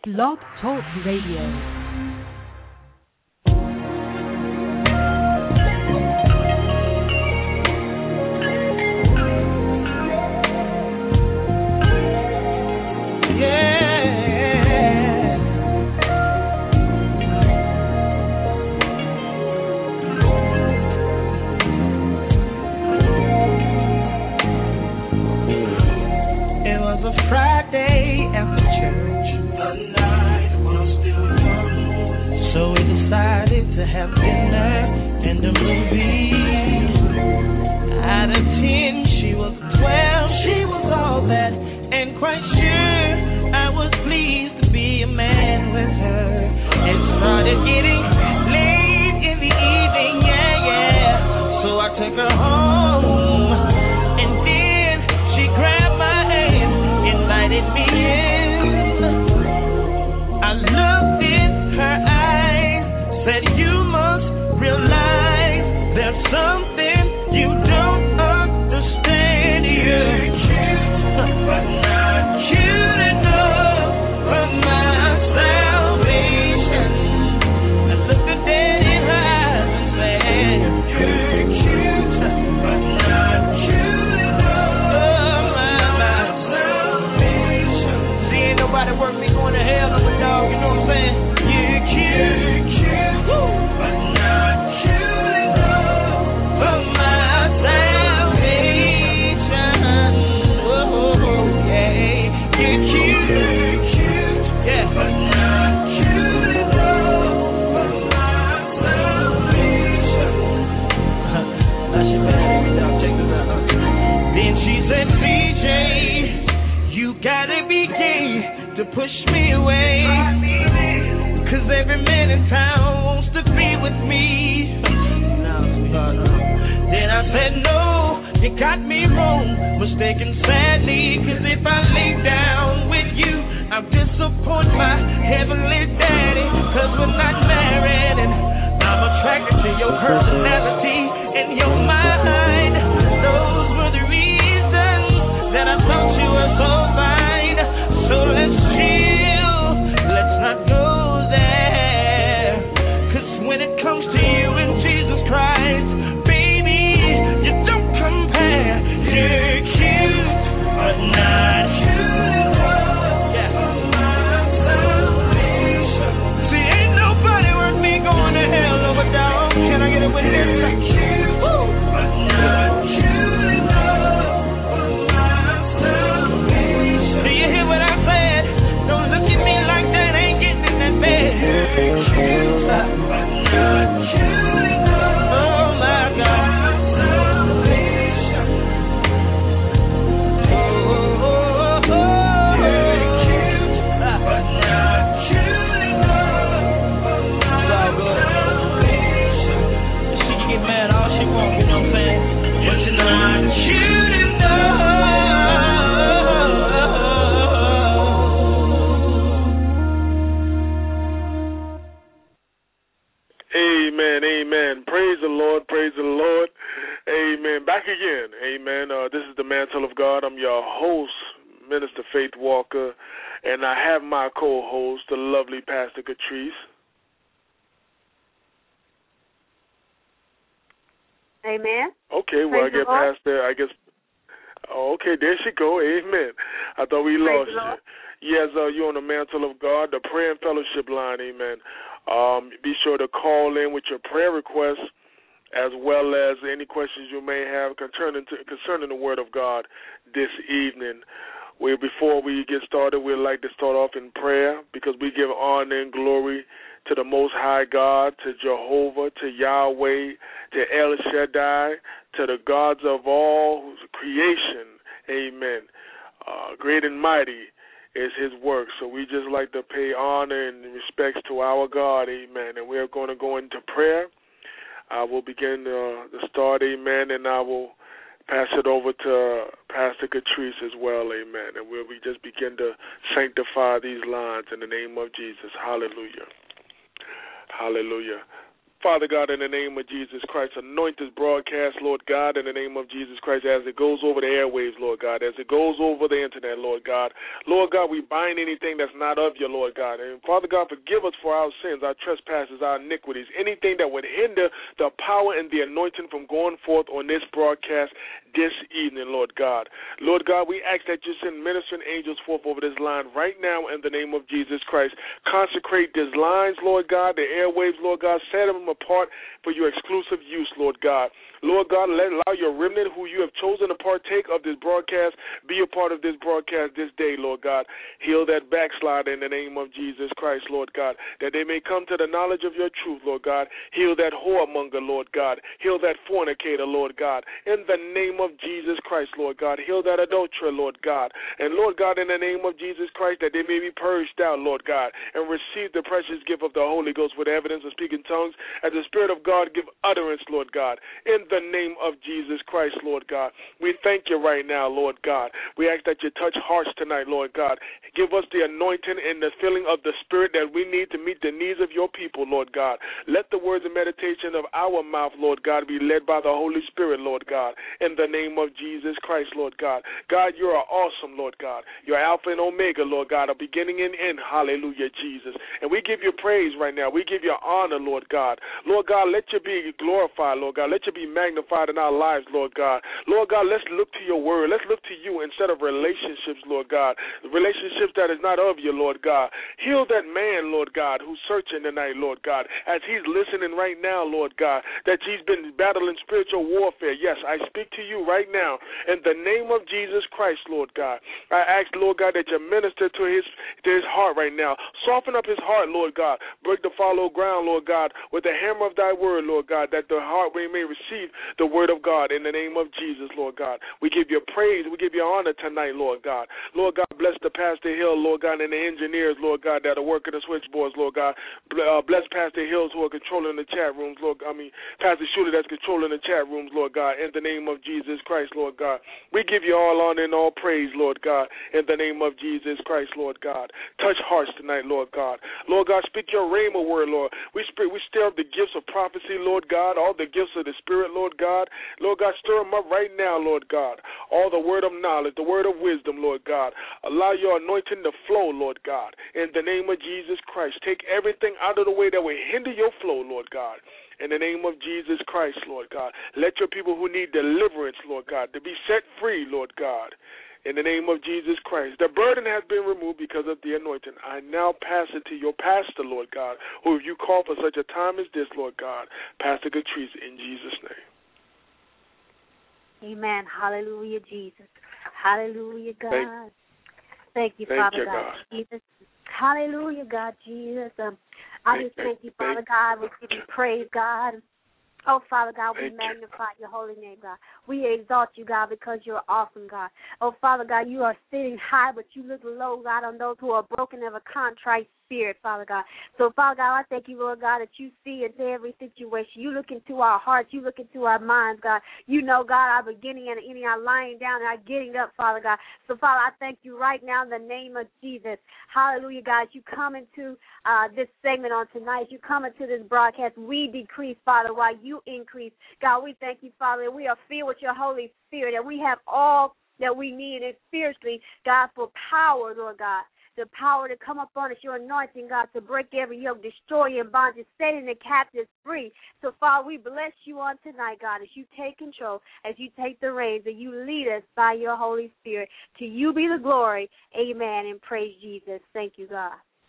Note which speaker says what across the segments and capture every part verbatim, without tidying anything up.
Speaker 1: Blog Talk Radio.
Speaker 2: Have dinner and a movie. Out of ten, she was twelve. She was all that, and quite sure I was pleased to be a man with her. It started getting late in the evening, yeah, yeah. So I took her home, and then she grabbed my hand, invited me in. I looked in her eyes, said, "You realize there's something you don't understand. You're cute, but not cute enough for my salvation." I looked her dead in her eyes and said, "You're cute, but not cute enough for my, my salvation." See, ain't nobody worth me going to hell over, dog. You know what I'm saying? You're cute, cute, woo. Gotta be gay to push me away, cause every man in town wants to be with me. Then I said, no, you got me wrong, mistaken sadly, cause if I lay down with you, I'll disappoint my heavenly daddy. Cause we're not married and I'm attracted to your personality and your mind. Those were the reasons that I thought you were so fine. So let's chill, let's not go there. Cause when it comes to you and Jesus Christ, baby, you don't compare. You're cute, but not cute enough. Yeah. See, ain't nobody worth me going to hell over, dog. Can I get a witness? You're cute, but not cute enough.
Speaker 3: Amen, amen. Praise the Lord, praise the Lord. Amen. Back again, amen. Uh, this is the Mantle of God. I'm your host, Minister Faith Walker, and I have my co-host, the lovely Pastor Catrice.
Speaker 4: Amen.
Speaker 3: Okay, well, praise I guess Pastor, I guess, oh, okay, there she go, amen. I thought we praise lost you. Yes, uh, you're on the Mantle of God, the prayer and fellowship line, amen. Um, be sure to call in with your prayer requests as well as any questions you may have concerning, to, concerning the Word of God this evening. We, before we get started, we'd like to start off in prayer because we give honor and glory to the Most High God, to Jehovah, to Yahweh, to El Shaddai, to the gods of all creation. Amen. Uh, great and mighty is his work. So we just like to pay honor and respects to our God, amen. And we're going to go into prayer. I will begin uh, the start, amen, and I will pass it over to Pastor Catrice as well, amen. And we'll we just begin to sanctify these lines in the name of Jesus. Hallelujah. Hallelujah. Father God, in the name of Jesus Christ, anoint this broadcast, Lord God, in the name of Jesus Christ, as it goes over the airwaves, Lord God, as it goes over the internet, Lord God. Lord God, we bind anything that's not of you, Lord God. And Father God, forgive us for our sins, our trespasses, our iniquities, anything that would hinder the power and the anointing from going forth on this broadcast this evening, Lord God. Lord God, we ask that you send ministering angels forth over this line right now in the name of Jesus Christ. Consecrate these lines, Lord God, the airwaves, Lord God, set them apart for your exclusive use, Lord God. Lord God, let allow your remnant who you have chosen to partake of this broadcast be a part of this broadcast this day, Lord God. Heal that backslider in the name of Jesus Christ, Lord God, that they may come to the knowledge of your truth, Lord God. Heal that whoremonger, Lord God. Heal that fornicator, Lord God. In the name of Jesus Christ, Lord God. Heal that adulterer, Lord God. And Lord God, in the name of Jesus Christ, that they may be purged out, Lord God, and receive the precious gift of the Holy Ghost with evidence of speaking tongues, as the Spirit of God give utterance, Lord God. In the name of Jesus Christ, Lord God. We thank you right now, Lord God. We ask that you touch hearts tonight, Lord God. Give us the anointing and the filling of the Spirit that we need to meet the needs of your people, Lord God. Let the words and meditation of our mouth, Lord God, be led by the Holy Spirit, Lord God. In the name of Jesus Christ, Lord God. God, you are awesome, Lord God. You're Alpha and Omega, Lord God, a beginning and end. Hallelujah, Jesus. And we give you praise right now. We give you honor, Lord God. Lord God, let you be glorified, Lord God. Let you be magnified in our lives, Lord God. Lord God, let's look to your word. Let's look to you instead of relationships, Lord God. Relationships that is not of you, Lord God. Heal that man, Lord God, who's searching tonight, Lord God, as he's listening right now, Lord God, that he's been battling spiritual warfare. Yes, I speak to you right now in the name of Jesus Christ, Lord God. I ask, Lord God, that you minister to his to his heart right now. Soften up his heart, Lord God. Break the fallow ground, Lord God, with the hammer of thy word, Lord God, that the heart may receive the word of God in the name of Jesus, Lord God. We give you praise. We give you honor tonight, Lord God. Lord God, bless the Pastor Hill, Lord God, and the engineers, Lord God, that are working the switchboards, Lord God. Bless Pastor Hills who are controlling the chat rooms, Lord. I mean, Pastor Shooter that's controlling the chat rooms, Lord God, in the name of Jesus Christ, Lord God. We give you all honor and all praise, Lord God, in the name of Jesus Christ, Lord God. Touch hearts tonight, Lord God. Lord God, speak your rhema word, Lord. We stir, we stir up the gifts of prophecy, Lord God, all the gifts of the Spirit, Lord God. Lord God, stir them up right now, Lord God. All the word of knowledge, the word of wisdom, Lord God. Allow your anointing to flow, Lord God, in the name of Jesus Christ. Take everything out of the way that will hinder your flow, Lord God. In the name of Jesus Christ, Lord God. Let your people who need deliverance, Lord God, to be set free, Lord God. In the name of Jesus Christ. The burden has been removed because of the anointing. I now pass it to your pastor, Lord God, who you call for such a time as this, Lord God. Pastor Catrice, in Jesus' name.
Speaker 4: Amen. Hallelujah, Jesus. Hallelujah, God.
Speaker 3: Thank,
Speaker 4: thank you,
Speaker 3: thank
Speaker 4: Father
Speaker 3: you,
Speaker 4: God.
Speaker 3: God.
Speaker 4: Jesus. Hallelujah, God, Jesus. Um, I
Speaker 3: thank,
Speaker 4: just thank you,
Speaker 3: thank,
Speaker 4: Father God. We give you praise, God. Oh, Father God, we
Speaker 3: Thank
Speaker 4: magnify you. your holy name, God. We exalt you, God, because you're awesome, God. Oh, Father God, you are sitting high, but you look low, God, on those who are broken of a contrite spirit, Father God. So, Father God, I thank you, Lord God, that you see into every situation. You look into our hearts. You look into our minds, God. You know, God, our beginning and ending, our lying down and our getting up, Father God. So, Father, I thank you right now in the name of Jesus. Hallelujah, God. You come into uh, this segment on tonight. You come into this broadcast. We decrease, Father, while you increase. God, we thank you, Father, that we are filled with your Holy Spirit, and we have all that we need and spiritually, God, for power, Lord God. The power to come upon us, your anointing, God, to break every yoke, destroy and bondage, setting the captives free. So, Father, we bless you on tonight, God, as you take control, as you take the reins, and you lead us by your Holy Spirit. To you be the glory. Amen, and praise Jesus. Thank you, God.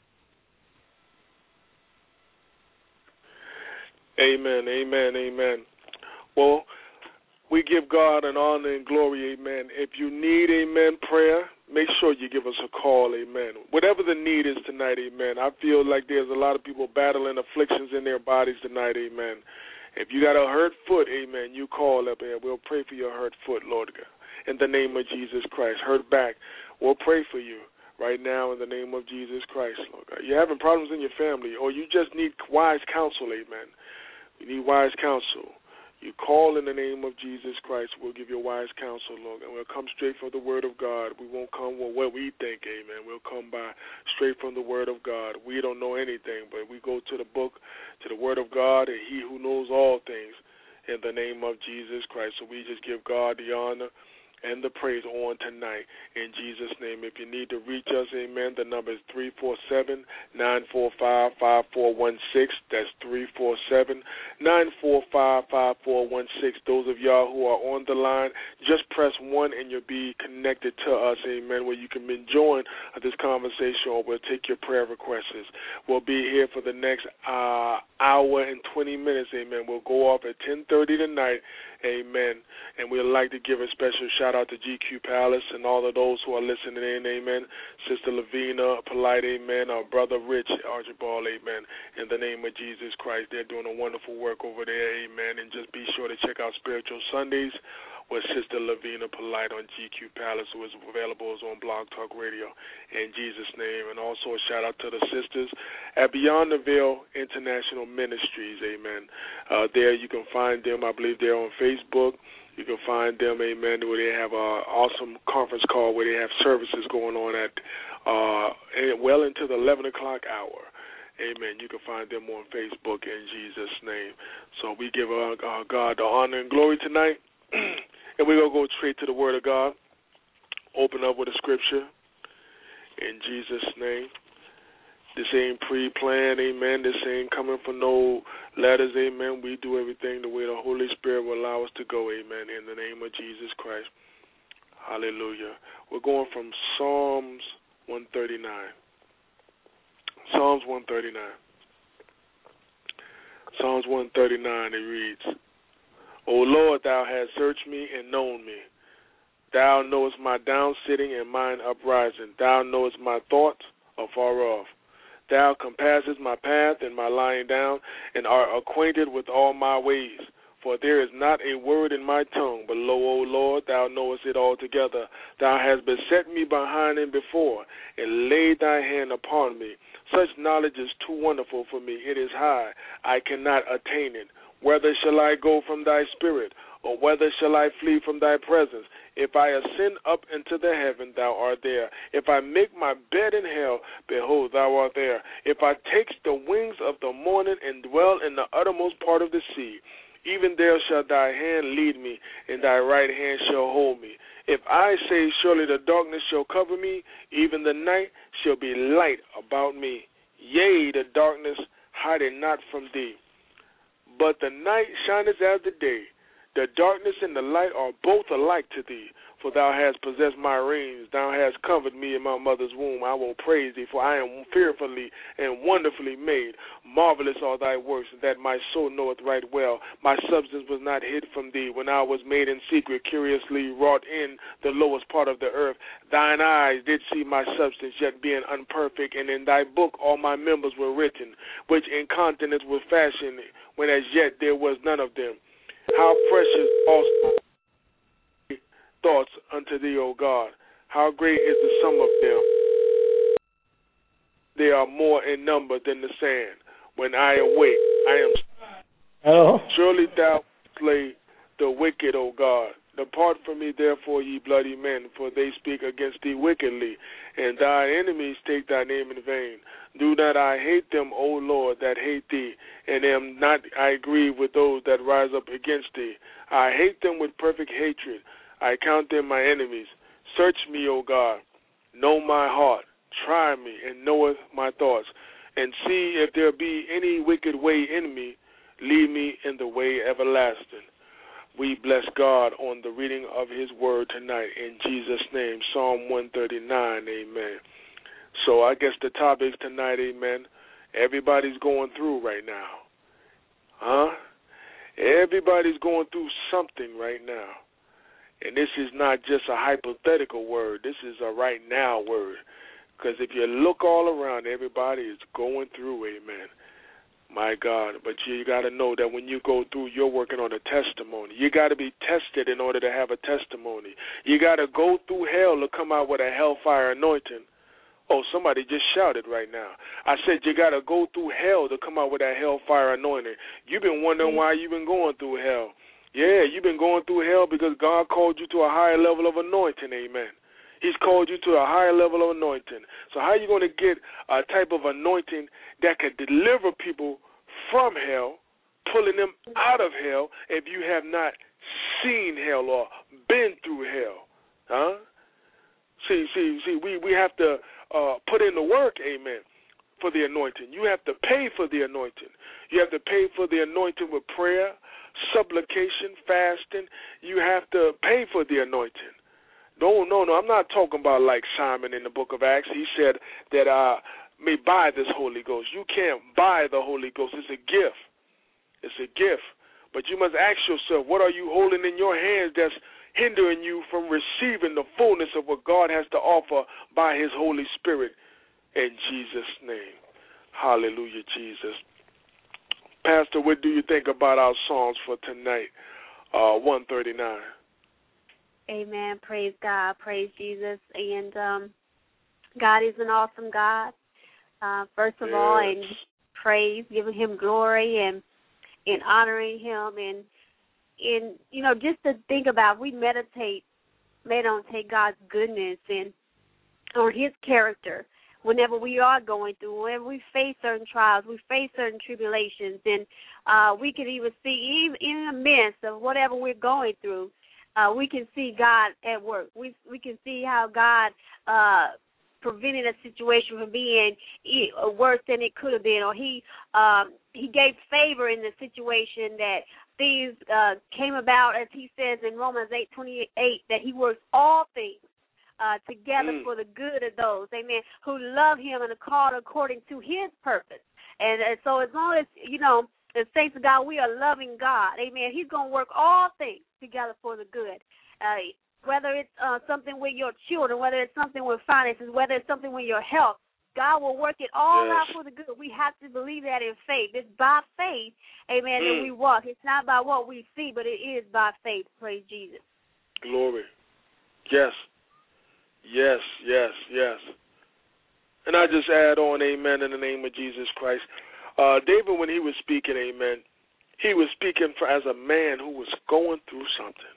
Speaker 3: Amen, amen, amen. Well, we give God an honor and glory, amen. If you need, amen, prayer, make sure you give us a call, amen. Whatever the need is tonight, amen. I feel like there's a lot of people battling afflictions in their bodies tonight, amen. If you got a hurt foot, amen, you call up, and we'll pray for your hurt foot, Lord God, in the name of Jesus Christ. Hurt back, we'll pray for you right now in the name of Jesus Christ, Lord God. You're having problems in your family, or you just need wise counsel, amen. You need wise counsel. You call in the name of Jesus Christ, we'll give you wise counsel, Lord, and we'll come straight from the word of God. We won't come with what we think, amen. We'll come by straight from the word of God. We don't know anything, but we go to the book, to the word of God, and he who knows all things in the name of Jesus Christ. So we just give God the honor and the praise on tonight in Jesus' name. If you need to reach us, amen, the number is three four seven, nine four five, five four one six. That's three four seven, nine four five, five four one six. Those of y'all who are on the line, just press one and you'll be connected to us, amen, where you can join this conversation or we'll take your prayer requests. We'll be here for the next uh, hour and twenty minutes, amen. We'll go off at ten thirty tonight, amen, and we'd like to give a special shout out to G Q Palace and all of those who are listening in, amen. Sister Lavina, Polite, amen. Our brother Rich Archibald, amen. In the name of Jesus Christ, they're doing a wonderful work over there, amen. And just be sure to check out Spiritual Sundays with Sister Lavina Polite on G Q Palace, who is available on Blog Talk Radio, in Jesus' name. And also a shout out to the sisters at Beyond the Veil International Ministries, amen. Uh, there you can find them. I believe they're on Facebook. You can find them, amen, where they have an awesome conference call where they have services going on at uh, well into the eleven o'clock hour. Amen. You can find them on Facebook in Jesus' name. So we give uh, uh, God the honor and glory tonight. And we're going to go straight to the Word of God. Open up with a scripture in Jesus' name. This ain't pre-planned, amen. This ain't coming from no letters, amen. We do everything the way the Holy Spirit will allow us to go, amen, in the name of Jesus Christ. Hallelujah. We're going from Psalms one thirty-nine. Psalms one thirty-nine. Psalms one thirty-nine, it reads, O Lord, thou hast searched me and known me. Thou knowest my down sitting and mine uprising. Thou knowest my thoughts afar off. Thou compassest my path and my lying down, and art acquainted with all my ways. For there is not a word in my tongue, but lo, O Lord, thou knowest it altogether. Thou hast beset me behind and before, and laid thy hand upon me. Such knowledge is too wonderful for me. It is high. I cannot attain it. Whither shall I go from thy spirit, or whither shall I flee from thy presence? If I ascend up into the heaven, thou art there. If I make my bed in hell, behold, thou art there. If I take the wings of the morning and dwell in the uttermost part of the sea, even there shall thy hand lead me, and thy right hand shall hold me. If I say, surely the darkness shall cover me, even the night shall be light about me. Yea, the darkness hideth not from thee. But the night shineth as the day. The darkness and the light are both alike to thee. For thou hast possessed my reins. Thou hast covered me in my mother's womb. I will praise thee, for I am fearfully and wonderfully made. Marvelous are thy works, that my soul knoweth right well. My substance was not hid from thee when I was made in secret, curiously wrought in the lowest part of the earth. Thine eyes did see my substance, yet being unperfect, and in thy book all my members were written, which in continents were fashioned, when as yet there was none of them. How precious also thoughts unto thee, O God. How great is the sum of them. They are more in number than the sand. When I awake, I am.
Speaker 5: Hello?
Speaker 3: Surely thou slay the wicked, O God. Depart from me, therefore, ye bloody men, for they speak against thee wickedly, and thy enemies take thy name in vain. Do not I hate them, O Lord, that hate thee, and am not I grieved with those that rise up against thee. I hate them with perfect hatred. I count them my enemies. Search me, O God. Know my heart. Try me, and knoweth my thoughts. And see if there be any wicked way in me. Lead me in the way everlasting. We bless God on the reading of his word tonight in Jesus' name. Psalm one thirty-nine, amen. So I guess the topics tonight, amen, everybody's going through right now. Huh? Everybody's going through something right now. And this is not just a hypothetical word. This is a right now word. Because if you look all around, everybody is going through, amen. My God, but you got to know that when you go through, you're working on a testimony. You got to be tested in order to have a testimony. You got to go through hell to come out with a hellfire anointing. Oh, somebody just shouted right now. I said you got to go through hell to come out with that hellfire anointing. You've been wondering why you've been going through hell. Yeah, you've been going through hell because God called you to a higher level of anointing, amen. He's called you to a higher level of anointing. So how are you going to get a type of anointing that can deliver people from hell, pulling them out of hell, if you have not seen hell or been through hell? Huh? See, see, see, we, we have to uh, put in the work, amen, for the anointing. You have to pay for the anointing. You have to pay for the anointing with prayer, supplication, fasting. You have to pay for the anointing. No, no, no, I'm not talking about like Simon in the book of Acts. He said that I may buy this Holy Ghost. You can't buy the Holy Ghost. It's a gift. It's a gift. But you must ask yourself, what are you holding in your hands that's hindering you from receiving the fullness of what God has to offer by his Holy Spirit? In Jesus' name. Hallelujah, Jesus. Pastor, what do you think about our songs for tonight, uh, one thirty-nine?
Speaker 4: Amen. Praise God. Praise Jesus. And um, God is an awesome God. Uh, first of yes. all, and praise, giving him glory and, and honoring him. And, and, you know, just to think about, we meditate, meditate God's goodness and on his character. Whenever we are going through, whenever we face certain trials, we face certain tribulations, and uh, we can even see, even in the midst of whatever we're going through, uh, we can see God at work. We we can see how God uh, prevented a situation from being worse than it could have been, or he um, he gave favor in the situation that things uh, came about, as he says in Romans eight twenty-eight, that he works all things Uh, together mm. for the good of those, amen, who love him and are called according to his purpose. And, and so as long as, you know, the saints of God, we are loving God, amen, he's going to work all things together for the good. Uh, whether it's uh, something with your children, whether it's something with finances, whether it's something with your health, God will work it all yes. out for the good. We have to believe that in faith. It's by faith, amen, mm. that we walk. It's not by what we see, but it is by faith. Praise Jesus.
Speaker 3: Glory. Yes. Yes, yes, yes. And I just add on, amen, in the name of Jesus Christ. Uh, David, when he was speaking, amen, he was speaking for, as a man who was going through something.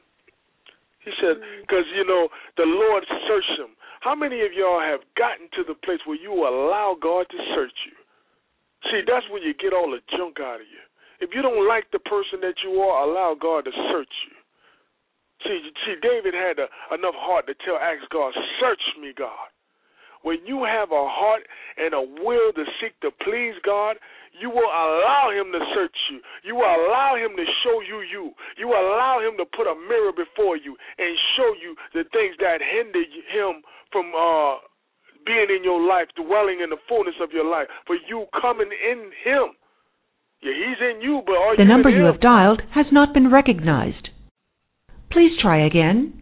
Speaker 3: He said, because, mm. you know, the Lord searched him. How many of y'all have gotten to the place where you allow God to search you? See, that's when you get all the junk out of you. If you don't like the person that you are, allow God to search you. See, see, David had a, enough heart to tell, ask God, search me, God. When you have a heart and a will to seek to please God, you will allow him to search you. You will allow him to show you you. You will allow him to put a mirror before you and show you the things that hinder him from uh, being in your life, dwelling in the fullness of your life, for you coming in him. Yeah, he's in you, but are you in him?
Speaker 1: The number you have dialed has not been recognized. Please try again.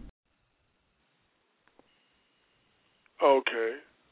Speaker 3: Okay.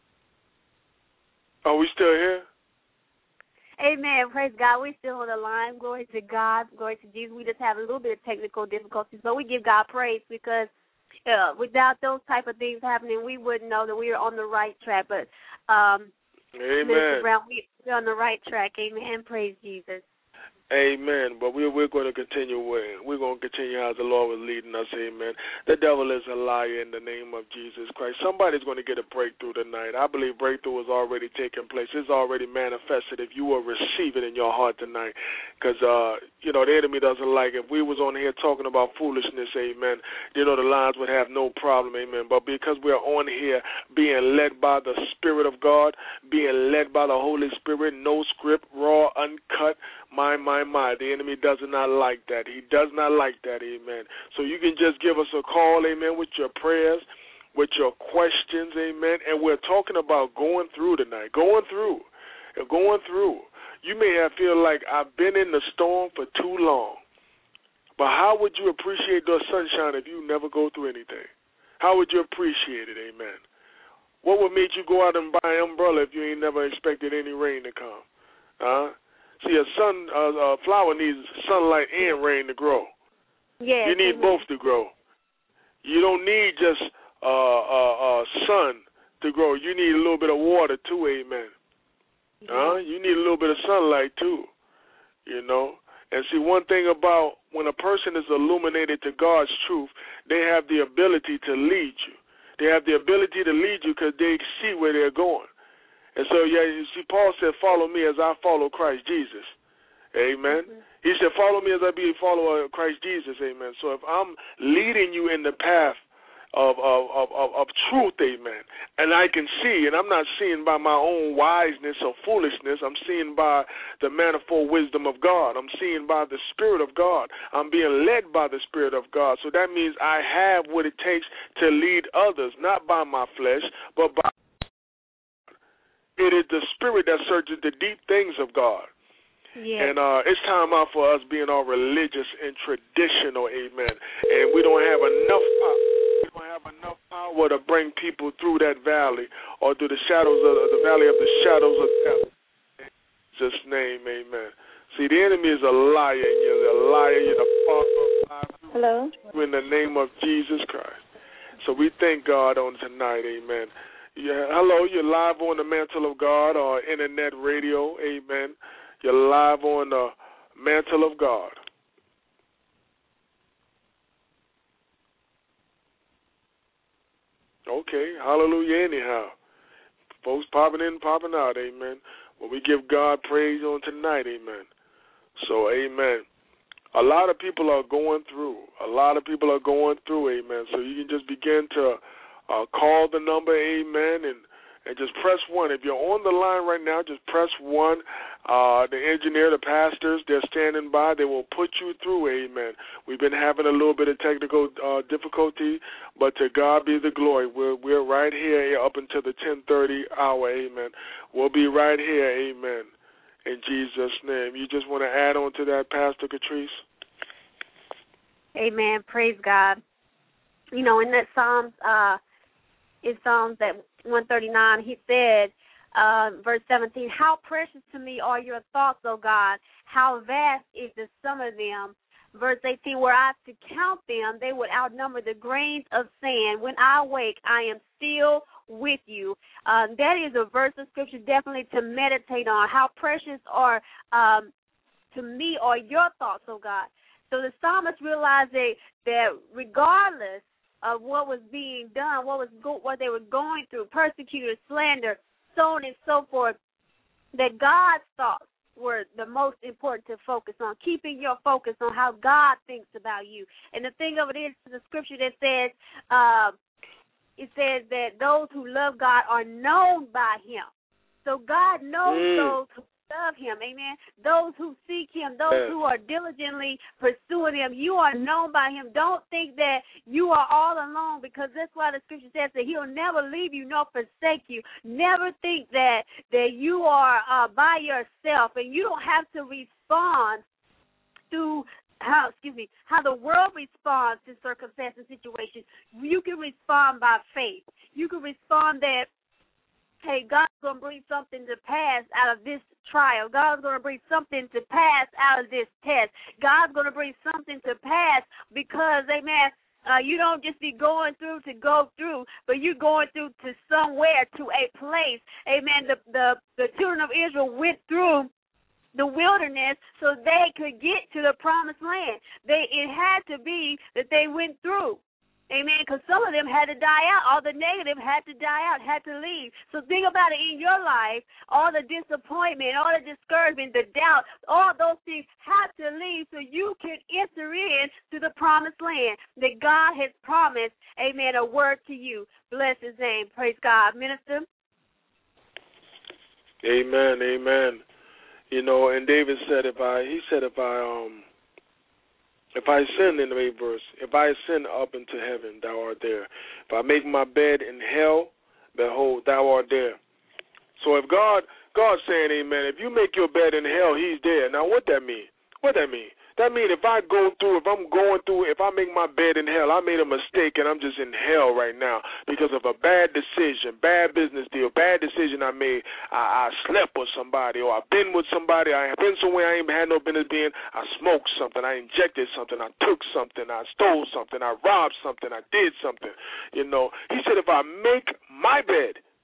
Speaker 3: Are we still here?
Speaker 4: Amen. Praise God. We're still on the line. Glory to God. Glory to Jesus. We just have a little bit of technical difficulties, but we give God praise because uh, without those type of things happening, we wouldn't know that we are on the right track. But um,
Speaker 3: Amen.
Speaker 4: Mister Brown, we're on the right track. Amen. Praise Jesus.
Speaker 3: Amen. But we're we're going to continue. We're going to continue as the Lord was leading us. Amen. The devil is a liar in the name of Jesus Christ. Somebody's going to get a breakthrough tonight. I believe breakthrough is already taking place. It's already manifested if you will receive it in your heart tonight. Because, uh, you know, the enemy doesn't like it. If we was on here talking about foolishness, amen, you know, the lines would have no problem, amen. But because we're on here being led by the Spirit of God, being led by the Holy Spirit, no script, raw, uncut, my, my, my, the enemy does not like that. He does not like that, amen. So you can just give us a call, amen, with your prayers, with your questions, amen. And we're talking about going through tonight, going through, going through. You may have feel like I've been in the storm for too long, but how would you appreciate the sunshine if you never go through anything? How would you appreciate it, amen? What would make you go out and buy an umbrella if you ain't never expected any rain to come? Huh? See, a sun, uh, a flower needs sunlight and rain to grow.
Speaker 4: Yes,
Speaker 3: you need
Speaker 4: amen.
Speaker 3: both to grow. You don't need just uh, uh, uh, sun to to grow. You need a little bit of water too, amen. Yeah. Uh, you need a little bit of sunlight too, you know. And see, one thing about when a person is illuminated to God's truth, they have the ability to lead you. They have the ability to lead you because they see where they're going. And so, yeah, you see, Paul said, follow me as I follow Christ Jesus. Amen. Mm-hmm. He said, follow me as I be a follower of Christ Jesus. Amen. So if I'm leading you in the path Of, of, of, of truth, amen. And I can see, and I'm not seeing by my own wiseness or foolishness. I'm seeing by the manifold wisdom of God. I'm seeing by the Spirit of God. I'm being led by the Spirit of God. So that means I have what it takes to lead others, not by my flesh, but by it is the Spirit that searches the deep things of God. Yeah. And uh, it's time out for us being all religious and traditional, amen. And we don't have enough power. We don't have enough power to bring people through that valley or through the shadows of the valley of the shadows of death. In Jesus' name, amen. See, the enemy is a liar. You're a liar. You're the father of lies.
Speaker 5: Hello.
Speaker 3: In the name of Jesus Christ. So we thank God on tonight, amen. Yeah, hello, you're live on the Mantle of God or internet radio, amen. You're live on the Mantle of God. Okay, hallelujah anyhow. Folks popping in, popping out, amen. Well, we give God praise on tonight, amen. So, amen. A lot of people are going through. A lot of people are going through, amen. So you can just begin to uh, call the number, amen, and And just press one. If you're on the line right now, just press one. Uh, the engineer, the pastors, they're standing by. They will put you through, amen. We've been having a little bit of technical uh, difficulty, but to God be the glory. We're, we're right here up until the ten thirty hour, amen. We'll be right here, amen, in Jesus' name. You just want to add on to that, Pastor Catrice?
Speaker 4: Amen. Praise God. You know, in that Psalms, uh, in Psalms that one thirty-nine, he said, uh, verse seventeen, how precious to me are your thoughts, O God, how vast is the sum of them. Verse eighteen, were I to count them, they would outnumber the grains of sand. When I awake, I am still with you. Uh, that is a verse of Scripture definitely to meditate on. How precious are, um, to me, are your thoughts, O God. So the psalmist realized that, that regardless of what was being done, what was go- what they were going through, persecuted, slander, so on and so forth, that God's thoughts were the most important to focus on, keeping your focus on how God thinks about you. And the thing of it is, the scripture that says, uh, it says that those who love God are known by him. So God knows mm. those who love him, amen. Those who seek him, those yeah. who are diligently pursuing him, you are known by him. Don't think that you are all alone, because that's why the scripture says that he'll never leave you nor forsake you. Never think that that you are uh, by yourself, and you don't have to respond to how excuse me how the world responds to circumstances and situations. You can respond by faith. You can respond that, hey, God's going to bring something to pass out of this trial. God's going to bring something to pass out of this test. God's going to bring something to pass because, amen, uh, you don't just be going through to go through, but you're going through to somewhere, to a place. Amen. The, the, the children of Israel went through the wilderness so they could get to the promised land. They It had to be that they went through. Amen, because some of them had to die out. All the negative had to die out, had to leave. So think about it in your life. All the disappointment, all the discouragement, the doubt, all those things have to leave so you can enter in to the promised land that God has promised, amen, a word to you. Bless his name. Praise God. Minister?
Speaker 3: Amen, amen. You know, and David said, if I, he said, if I, um, If I ascend in the eighth verse, if I ascend up into heaven, thou art there. If I make my bed in hell, behold, thou art there. So if God, God's saying, amen, if you make your bed in hell, he's there. Now what that mean? What that mean? That mean if I go through, if I'm going through, if I make my bed in hell, I made a mistake and I'm just in hell right now because of a bad decision, bad business deal, bad decision I made. I, I slept with somebody, or I've been with somebody. I have been somewhere I ain't had no business being. I smoked something. I injected something. I took something. I stole something. I robbed something. I did something. You know, he said if I make my bed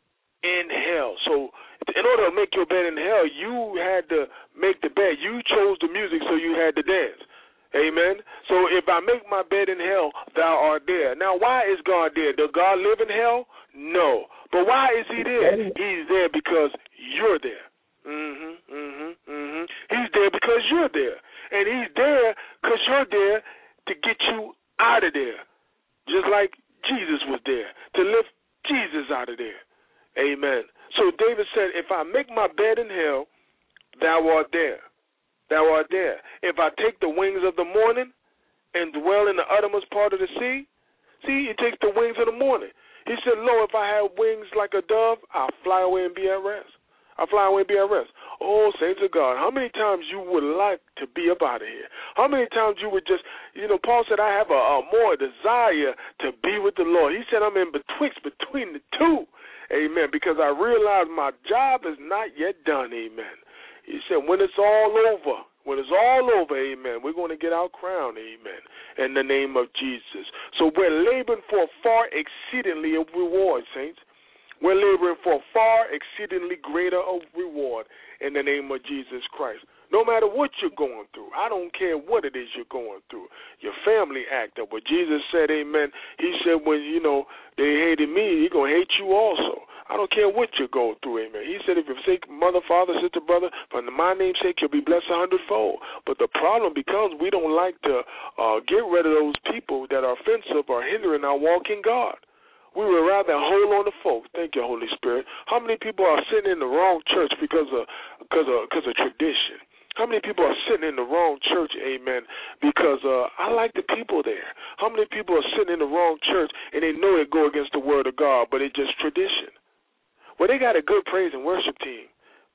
Speaker 3: in hell. So in order to make your bed in hell, you had to make the bed. You chose the music, so you had to dance. Amen. So if I make my bed in hell, thou art there. Now, why is God there? Does God live in hell? No. But why is he there? He's there because you're there. Mm-hmm, mm-hmm, mm-hmm. He's there because you're there. And he's there because you're there to get you out of there. Just like Jesus was there, to lift Jesus out of there. Amen. So David said, if I make my bed in hell, thou art there. Thou art there. If I take the wings of the morning and dwell in the uttermost part of the sea, see, he takes the wings of the morning. He said, lo, if I had wings like a dove, I'll fly away and be at rest. I'll fly away and be at rest. Oh, saints of God, how many times you would like to be up out of here? How many times you would just, you know, Paul said, I have a, a more desire to be with the Lord. He said, I'm in betwixt, between the two. Amen. Because I realize my job is not yet done. Amen. He said, when it's all over, when it's all over, amen, we're going to get our crown, amen, in the name of Jesus. So we're laboring for far exceedingly of reward, saints. We're laboring for far exceedingly greater of reward in the name of Jesus Christ. No matter what you're going through, I don't care what it is you're going through. Your family act up. But Jesus said, amen, he said when, you know, they hated me, he's going to hate you also. I don't care what you're going through, amen. He said if you forsake mother, father, sister, brother, for my name's sake, you'll be blessed a hundredfold. But the problem becomes we don't like to uh, get rid of those people that are offensive or hindering our walk in God. We would rather hold on to folks. Thank you, Holy Spirit. How many people are sitting in the wrong church because of because of because of tradition? How many people are sitting in the wrong church, amen, because uh, I like the people there? How many people are sitting in the wrong church and they know they go against the word of God, but it's just tradition? Well, they got a good praise and worship team,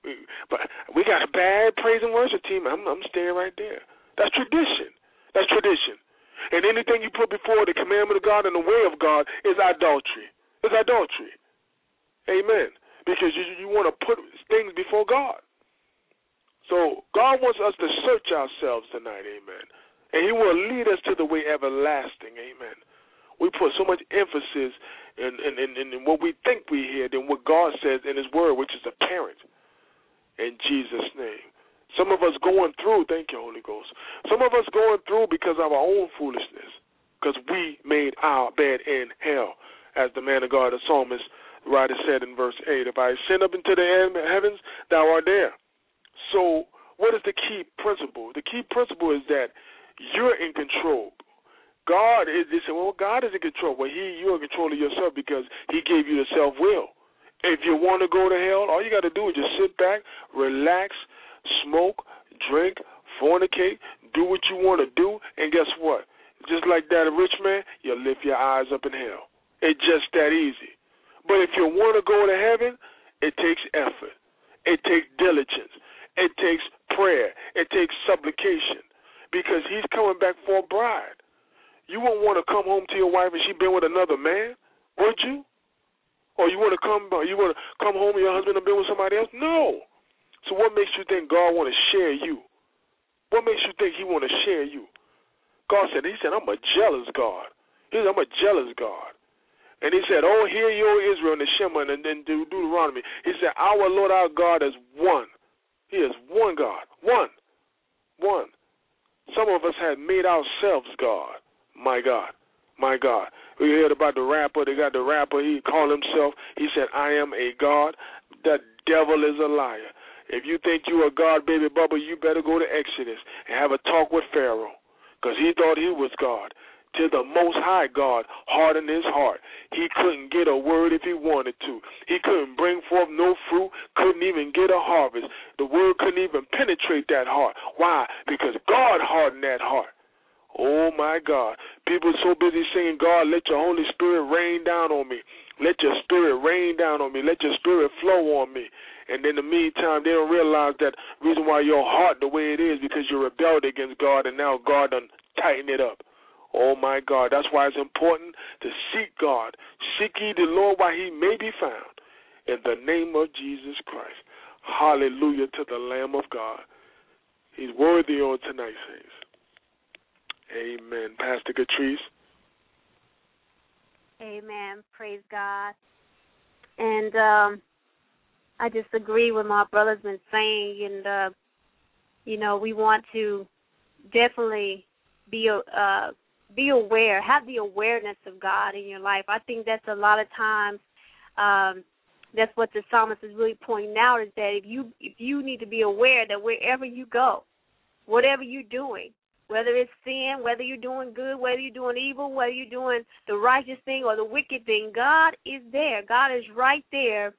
Speaker 3: but we got a bad praise and worship team. I'm, I'm staying right there. That's tradition. That's tradition. And anything you put before the commandment of God and the way of God is idolatry. It's idolatry. Amen. Because you, you want to put things before God. So God wants us to search ourselves tonight, amen. And he will lead us to the way everlasting, amen. We put so much emphasis in, in, in, in what we think we hear than what God says in his word, which is apparent. In Jesus' name. Some of us going through, thank you, Holy Ghost. Some of us going through because of our own foolishness, because we made our bed in hell, as the man of God, the psalmist, the writer said in verse eight, if I ascend up into the heavens, thou art there. So what is the key principle? The key principle is that you're in control. God is, they say, well, God is in control. Well, he, you're in control of yourself because he gave you the self-will. If you want to go to hell, all you got to do is just sit back, relax, smoke, drink, fornicate, do what you want to do, and guess what? Just like that rich man, you'll lift your eyes up in hell. It's just that easy. But if you want to go to heaven, it takes effort. It takes diligence. It takes prayer. It takes supplication because he's coming back for a bride. You won't want to come home to your wife and she been with another man, would you? Or you want to come you want to come home and your husband have been with somebody else? No. So what makes you think God want to share you? What makes you think he want to share you? God said, he said, I'm a jealous God. He said, I'm a jealous God. And he said, oh, hear you, O Israel, and the Shema, and then Deuteronomy. He said, our Lord, our God is one. He is one God. One. One. Some of us have made ourselves God. My God. My God. We heard about the rapper. They got the rapper. He called himself. He said, I am a God. The devil is a liar. If you think you are God, baby Bubba, you better go to Exodus and have a talk with Pharaoh because he thought he was God. Till the Most High God hardened his heart. He couldn't get a word if he wanted to. He couldn't bring forth no fruit, couldn't even get a harvest. The word couldn't even penetrate that heart. Why? Because God hardened that heart. Oh, my God. People are so busy saying, God, let your Holy Spirit rain down on me. Let your spirit rain down on me. Let your spirit flow on me. And in the meantime, they don't realize that the reason why your heart the way it is because you rebelled against God and now God done tightened it up. Oh, my God. That's why it's important to seek God. Seek ye the Lord while he may be found. In the name of Jesus Christ. Hallelujah to the Lamb of God. He's worthy on tonight, saints. Amen. Pastor Catrice.
Speaker 4: Amen. Praise God. And um, I just agree with my brother's been saying, and uh, you know, we want to definitely be uh, be aware, have the awareness of God in your life. I think that's a lot of times. Um, that's what the psalmist is really pointing out, is that if you if you need to be aware that wherever you go, whatever you're doing, whether it's sin, whether you're doing good, whether you're doing evil, whether you're doing the righteous thing or the wicked thing, God is there. God is right there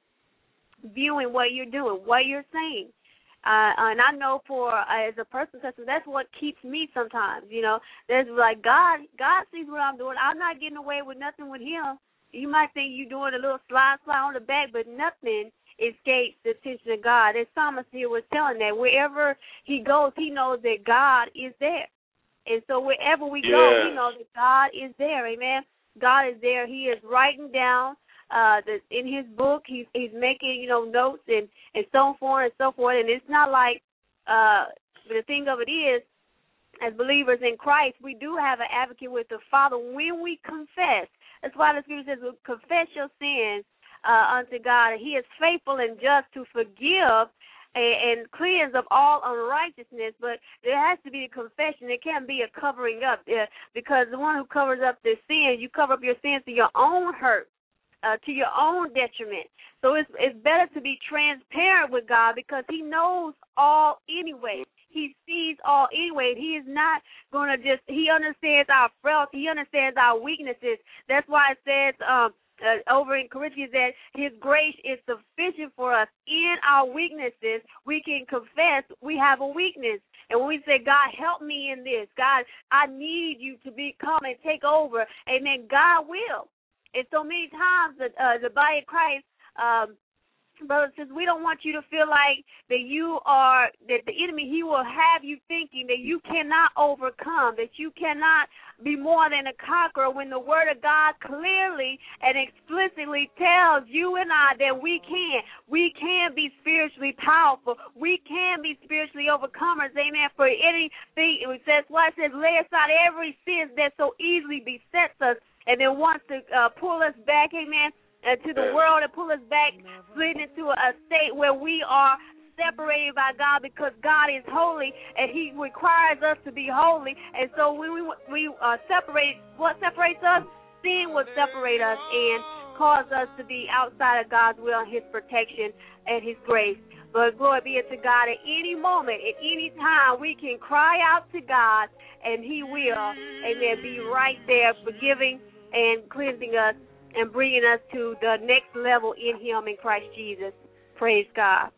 Speaker 4: viewing what you're doing, what you're saying. Uh, and I know for uh, as a person, that's what keeps me sometimes. You know, there's like God. God sees what I'm doing. I'm not getting away with nothing with Him. You might think you're doing a little slide, slide on the back, but nothing escapes the attention of God. As Psalmist here was telling that wherever he goes, he knows that God is there. And so wherever we
Speaker 3: yeah.
Speaker 4: go, we know that God is there. Amen. God is there. He is writing down uh, the, in his book. He's he's making, you know, notes and, and so forth and so forth. And it's not like uh, the thing of it is, as believers in Christ, we do have an advocate with the Father when we confess. That's why the Scripture says, confess your sins uh, unto God. He is faithful and just to forgive and, and cleanse of all unrighteousness. But there has to be a confession. It can't be a covering up, uh, because the one who covers up the sins, you cover up your sins to your own hurt, uh, to your own detriment. So it's it's better to be transparent with God, because He knows all anyway. He sees all anyway. He is not going to just, He understands our frailty. He understands our weaknesses. That's why it says um, uh, over in Corinthians that His grace is sufficient for us. In our weaknesses, we can confess we have a weakness. And when we say, God, help me in this, God, I need you to be come and take over, amen, God will. And so many times the, uh, the body of Christ, um, brothers and sisters, we don't want you to feel like that you are, that the enemy, he will have you thinking that you cannot overcome, that you cannot be more than a conqueror, when the Word of God clearly and explicitly tells you and I that we can. We can be spiritually powerful. We can be spiritually overcomers, amen, for anything. It says, what it says, lay aside every sin that so easily besets us and then wants to uh, pull us back, amen, Uh, to the world and pull us back, slid into a state where we are separated by God, because God is holy and He requires us to be holy. And so when we we uh, separate, what separates us? Sin will separate us and cause us to be outside of God's will and His protection and His grace. But glory be to God, at any moment, at any time, we can cry out to God and He will, amen, be right there forgiving and cleansing us and bringing us to the next level in Him, in Christ Jesus. Praise God.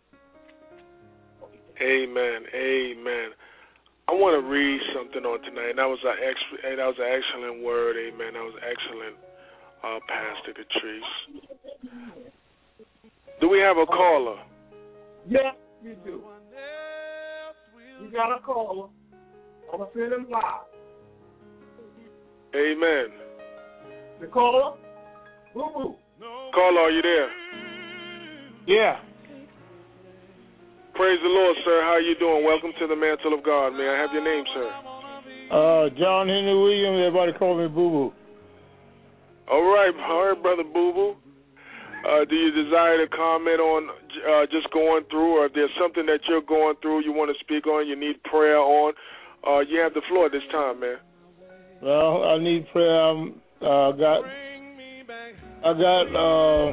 Speaker 3: Amen. Amen. I want to read something on tonight. And that was an ex- that was an excellent word. Amen. That was excellent, uh, Pastor Catrice. Do we have a caller?
Speaker 5: Yes, you do. You got a caller. I'm going to send him live.
Speaker 3: Amen.
Speaker 5: The caller? Boo-boo.
Speaker 3: Caller, are you there?
Speaker 5: Yeah.
Speaker 3: Praise the Lord, sir. How you doing? Welcome to the Mantle of God. May I have your name, sir?
Speaker 6: Uh, John Henry Williams. Everybody call me Boo-boo.
Speaker 3: All right, all right, Brother Boo-boo. Uh, do you desire to comment on uh, just going through, or if there's something that you're going through you want to speak on, you need prayer on, uh, you have the floor this time, man.
Speaker 6: Well, I need prayer. I'm uh, got... I got uh,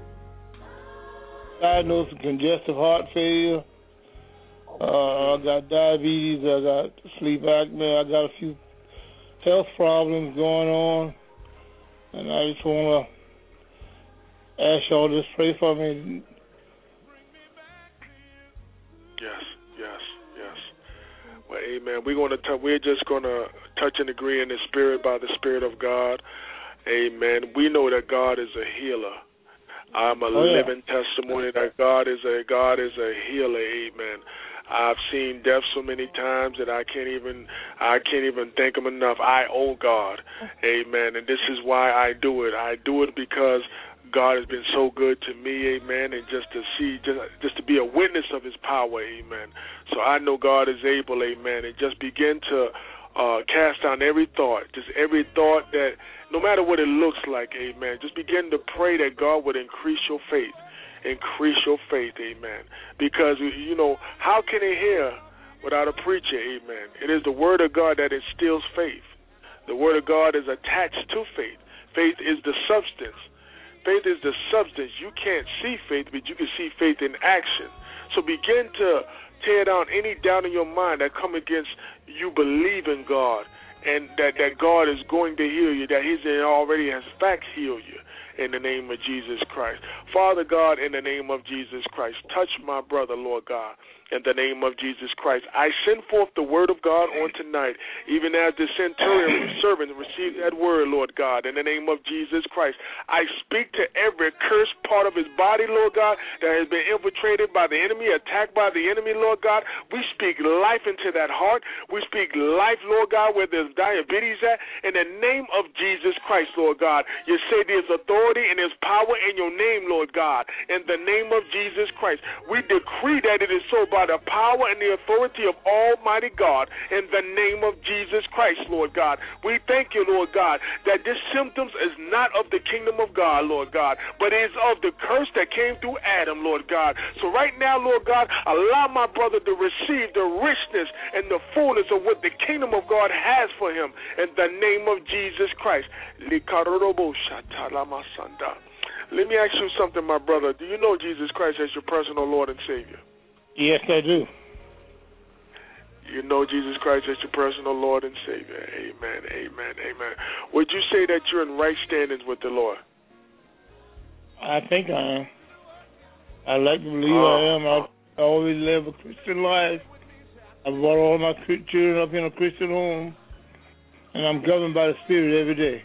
Speaker 6: diagnosed with congestive heart failure. Uh, I got diabetes. I got sleep apnea. I got a few health problems going on, and I just want to ask y'all to just pray for me.
Speaker 3: Yes, yes, yes. Well, amen. We're going to. T- we're just going to touch and agree in the Spirit by the Spirit of God. Amen. We know that God is a healer. I'm a
Speaker 6: oh, yeah.
Speaker 3: living testimony that God is a God is a healer. Amen. I've seen death so many times that I can't even I can't even thank Him enough. I owe God. Amen. And this is why I do it. I do it because God has been so good to me. Amen. And just to see, just just to be a witness of His power. Amen. So I know God is able. Amen. And just begin to uh, cast down every thought, just every thought that. No matter what it looks like, amen, just begin to pray that God would increase your faith. increase your faith, amen. Because, you know, how can they hear without a preacher, amen? It is the word of God that instills faith. The word of God is attached to faith. Faith is the substance. Faith is the substance. You can't see faith, but you can see faith in action. So begin to tear down any doubt in your mind that come against you believing God and that, that God is going to heal you, that He already has fact healed you in the name of Jesus Christ. Father God, in the name of Jesus Christ, touch my brother, Lord God. In the name of Jesus Christ, I send forth the word of God on tonight, even as the centurion servant received that word, Lord God. In the name of Jesus Christ, I speak to every cursed part of his body, Lord God, that has been infiltrated by the enemy, attacked by the enemy, Lord God. We speak life into that heart. We speak life, Lord God, where there's diabetes at. In the name of Jesus Christ, Lord God, you say there's authority and there's power in your name, Lord God. In the name of Jesus Christ, we decree that it is so by the power and the authority of Almighty God, in the name of Jesus Christ, Lord God. We thank you, Lord God, that this symptoms is not of the kingdom of God, Lord God, but it is of the curse that came through Adam, Lord God. So right now, Lord God, allow my brother to receive the richness and the fullness of what the kingdom of God has for him, in the name of Jesus Christ. Let me ask you something, my brother. Do you know Jesus Christ as your personal Lord and Savior?
Speaker 6: Yes, I do.
Speaker 3: You know Jesus Christ as your personal Lord and Savior. Amen, amen, amen. Would you say that you're in right standings with the Lord?
Speaker 6: I think I am. I like to believe
Speaker 3: uh,
Speaker 6: I am. I always live a Christian life. I brought all my children up in a Christian home, and I'm governed by the Spirit every day.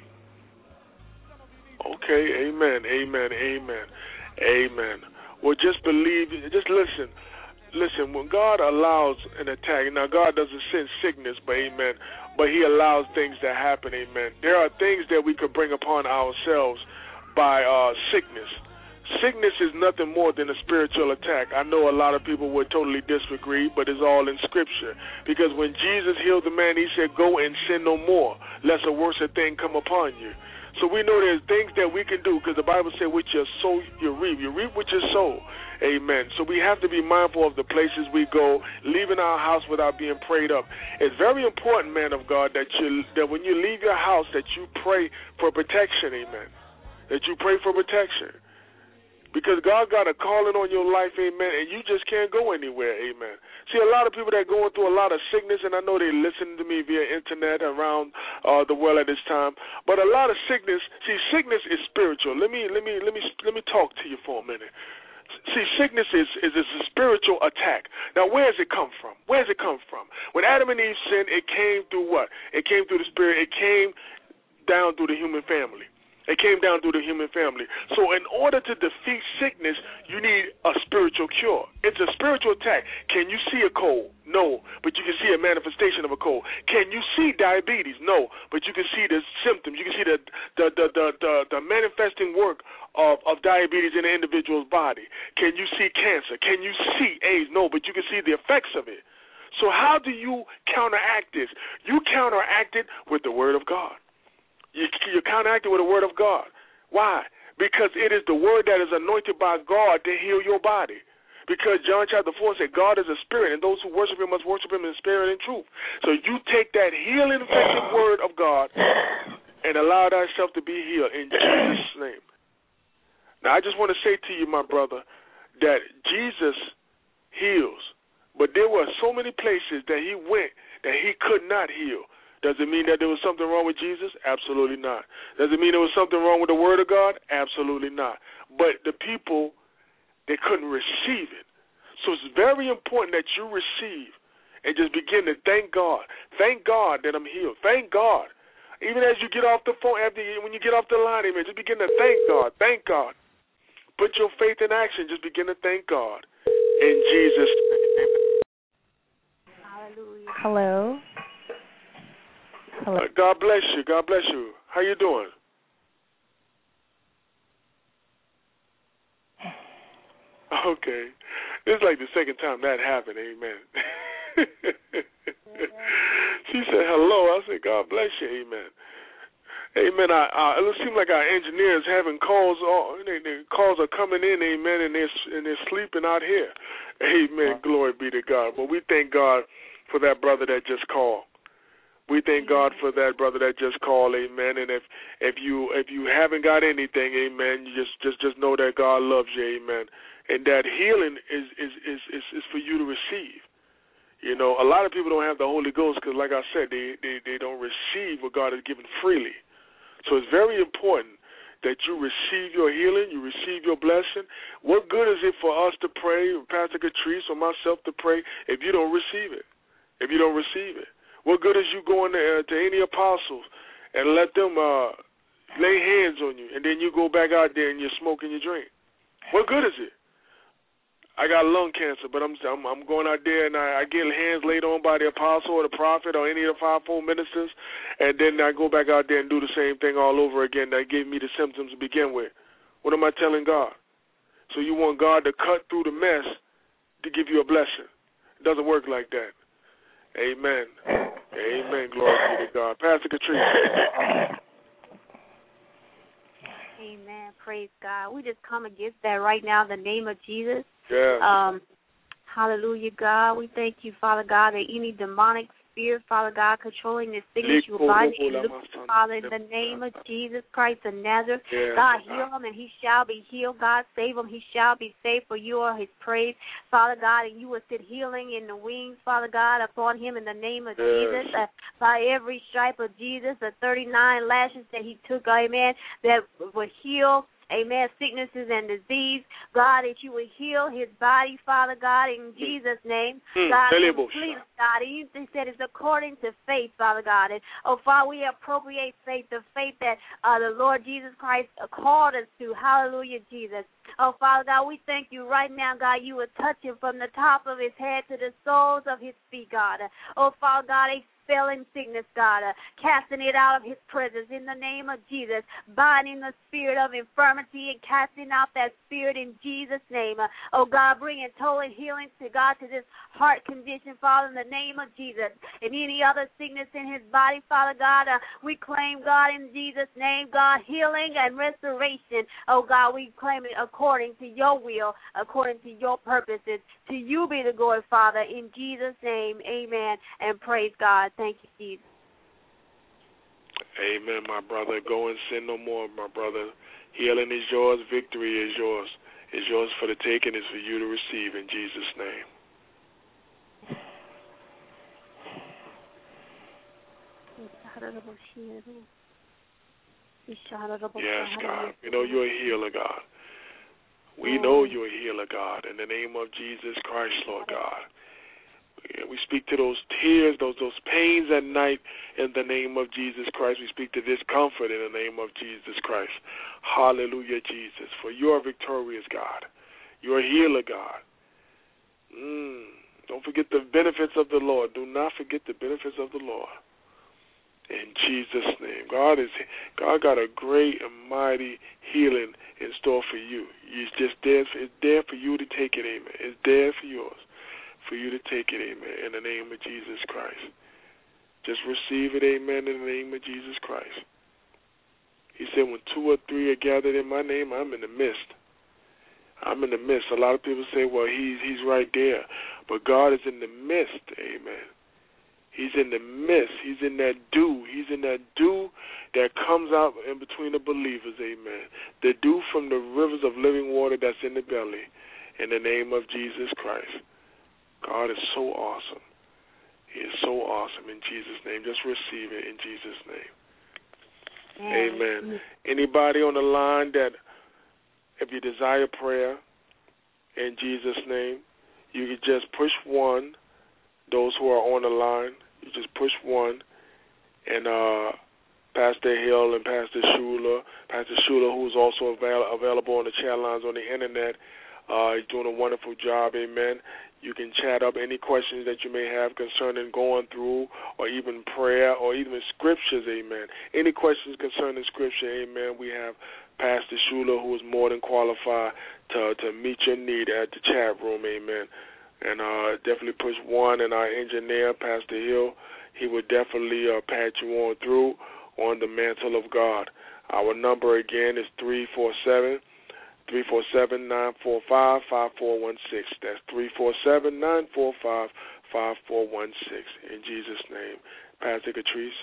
Speaker 3: Okay, amen, amen, amen, amen. Well, just believe, just listen. Listen, when God allows an attack, now God doesn't send sickness, but amen, but He allows things to happen, amen. There are things that we could bring upon ourselves by uh, sickness. Sickness is nothing more than a spiritual attack. I know a lot of people would totally disagree, but it's all in Scripture. Because when Jesus healed the man, He said, go and sin no more, lest a worse thing come upon you. So we know there's things that we can do, because the Bible says, with your soul you reap. You reap with your soul. Amen. So we have to be mindful of the places we go, leaving our house without being prayed up. It's very important, man of God, that you that when you leave your house, that you pray for protection. Amen. That you pray for protection. Because God got a calling on your life, amen, and you just can't go anywhere, amen. See, a lot of people that are going through a lot of sickness, and I know they listen to me via internet around uh, the world at this time, but a lot of sickness, see, sickness is spiritual. Let me let me let me let me talk to you for a minute. See, sickness is, is, is a spiritual attack. Now, where does it come from? Where does it come from? When Adam and Eve sinned, it came through what? It came through the spirit. It came down through the human family. It came down through the human family. So in order to defeat sickness, you need a spiritual cure. It's a spiritual attack. Can you see a cold? No, but you can see a manifestation of a cold. Can you see diabetes? No, but you can see the symptoms. You can see the the the the, the, the manifesting work of, of diabetes in an individual's body. Can you see cancer? Can you see AIDS? No, but you can see the effects of it. So how do you counteract this? You counteract it with the Word of God. You, you counteract it with the Word of God. Why? Because it is the Word that is anointed by God to heal your body. Because John chapter four said God is a spirit, and those who worship Him must worship Him in spirit and truth. So you take that healing, effective Word of God and allow thyself to be healed in Jesus' name. Now, I just want to say to you, my brother, that Jesus heals, but there were so many places that He went that He could not heal. Does it mean that there was something wrong with Jesus? Absolutely not. Does it mean there was something wrong with the Word of God? Absolutely not. But the people, they couldn't receive it. So it's very important that you receive and just begin to thank God. Thank God that I'm healed. Thank God. Even as you get off the phone, after you, when you get off the line, amen, just begin to thank God. Thank God. Put your faith in action. Just begin to thank God. In Jesus' name.
Speaker 4: Hallelujah.
Speaker 7: Hello. Hello.
Speaker 3: Uh, God bless you. God bless you. How you doing? Okay. This is like the second time that happened. Amen. She said hello. I said, God bless you. Amen. Amen. I, I, it seems like our engineers having calls. All, they, they, calls are coming in, amen, and they're, and they're sleeping out here. Amen. Uh-huh. Glory be to God. But we thank God for that brother that just called. We thank God for that brother that just called, amen. And if if you if you haven't got anything, amen, you just just just know that God loves you, amen. And that healing is is is is, is for you to receive. You know, a lot of people don't have the Holy Ghost because, like I said, they, they, they don't receive what God has given freely. So it's very important that you receive your healing, you receive your blessing. What good is it for us to pray, Pastor Catrice or myself to pray, if you don't receive it, if you don't receive it? What good is you going to, uh, to any apostles and let them uh, lay hands on you, and then you go back out there and you're smoking your drink? What good is it? I got lung cancer, but I'm I'm, I'm going out there and I, I get hands laid on by the apostle or the prophet or any of the fivefold ministers, and then I go back out there and do the same thing all over again that gave me the symptoms to begin with. What am I telling God? So you want God to cut through the mess to give you a blessing. It doesn't work like that. Amen. Amen. Glory be to God. Pastor Catrice.
Speaker 4: Amen. Praise God. We just come against that right now in the name of Jesus.
Speaker 3: Yeah.
Speaker 4: Um, hallelujah, God. We thank you, Father God, that any demonic spirit, Father God, controlling this sickness, you bind it, Father, in the name of Jesus Christ of Nazareth. Yeah. God, heal him, and he shall be healed. God, save him, he shall be saved, for you are his praise, Father God, and you will sit healing in the wings, Father God, upon him in the name of yes. Jesus. Uh, by every stripe of Jesus, the thirty-nine lashes that he took, amen, that will heal, amen, sicknesses and disease. God, that you would heal his body, Father God, in Jesus' name. Mm. God, complete, God. You said it's according to faith, Father God. And, oh, Father, we appropriate faith, the faith that uh, the Lord Jesus Christ called us to. Hallelujah, Jesus. Oh, Father God, we thank you right now, God. You would touch him from the top of his head to the soles of his feet, God. Oh, Father God, a spelling sickness, God, uh, casting it out of his presence in the name of Jesus, binding the spirit of infirmity and casting out that spirit in Jesus' name. Uh, oh, God, bringing total healing to God to this heart condition, Father, in the name of Jesus. And any other sickness in his body, Father God, uh, we claim, God, in Jesus' name, God, healing and restoration. Oh, God, we claim it according to your will, according to your purposes. To you be the glory, Father, in Jesus' name, amen, and praise God. Thank you, Jesus.
Speaker 3: Amen, my brother. Go and sin no more, my brother. Healing is yours. Victory is yours. It's yours for the taking. It's for you to receive in Jesus' name. Yes, God. We know you're a healer, God. We know you're a healer, God. In the name of Jesus Christ, Lord God. We speak to those tears, those those pains at night in the name of Jesus Christ. We speak to discomfort in the name of Jesus Christ. Hallelujah, Jesus. For you are victorious, God. You're a healer, God. Mm. Don't forget the benefits of the Lord. Do not forget the benefits of the Lord. In Jesus' name. God is God got a great and mighty healing in store for you. It's just there, it's there for you to take it, amen. It's there for yours. For you to take it, amen, in the name of Jesus Christ. Just receive it, amen, in the name of Jesus Christ. He said, when two or three are gathered in my name, I'm in the midst. I'm in the midst. A lot of people say, well, he's he's right there. But God is in the midst, amen. He's in the midst. He's in that dew. He's in that dew that comes out in between the believers, amen. The dew from the rivers of living water that's in the belly, in the name of Jesus Christ. God is so awesome. He is so awesome in Jesus' name. Just receive it in Jesus' name. Amen. Amen. Anybody on the line that, if you desire prayer in Jesus' name, you can just push one. Those who are on the line, you just push one. And uh, Pastor Hill and Pastor Shula, Pastor Shula, who is also avail- available on the chat lines on the internet, uh, he's doing a wonderful job. Amen. You can chat up any questions that you may have concerning going through or even prayer or even scriptures, amen. Any questions concerning scripture, amen, we have Pastor Shula, who is more than qualified to, to meet your need at the chat room, amen. And uh, definitely push one, and our engineer, Pastor Hill, he would definitely uh, pat you on through. on the Mantle of God. Our number again is three four seven, three four seven, nine four five, five four one six. That's three four seven, nine four five, five four one six. In Jesus' name. Pastor Catrice.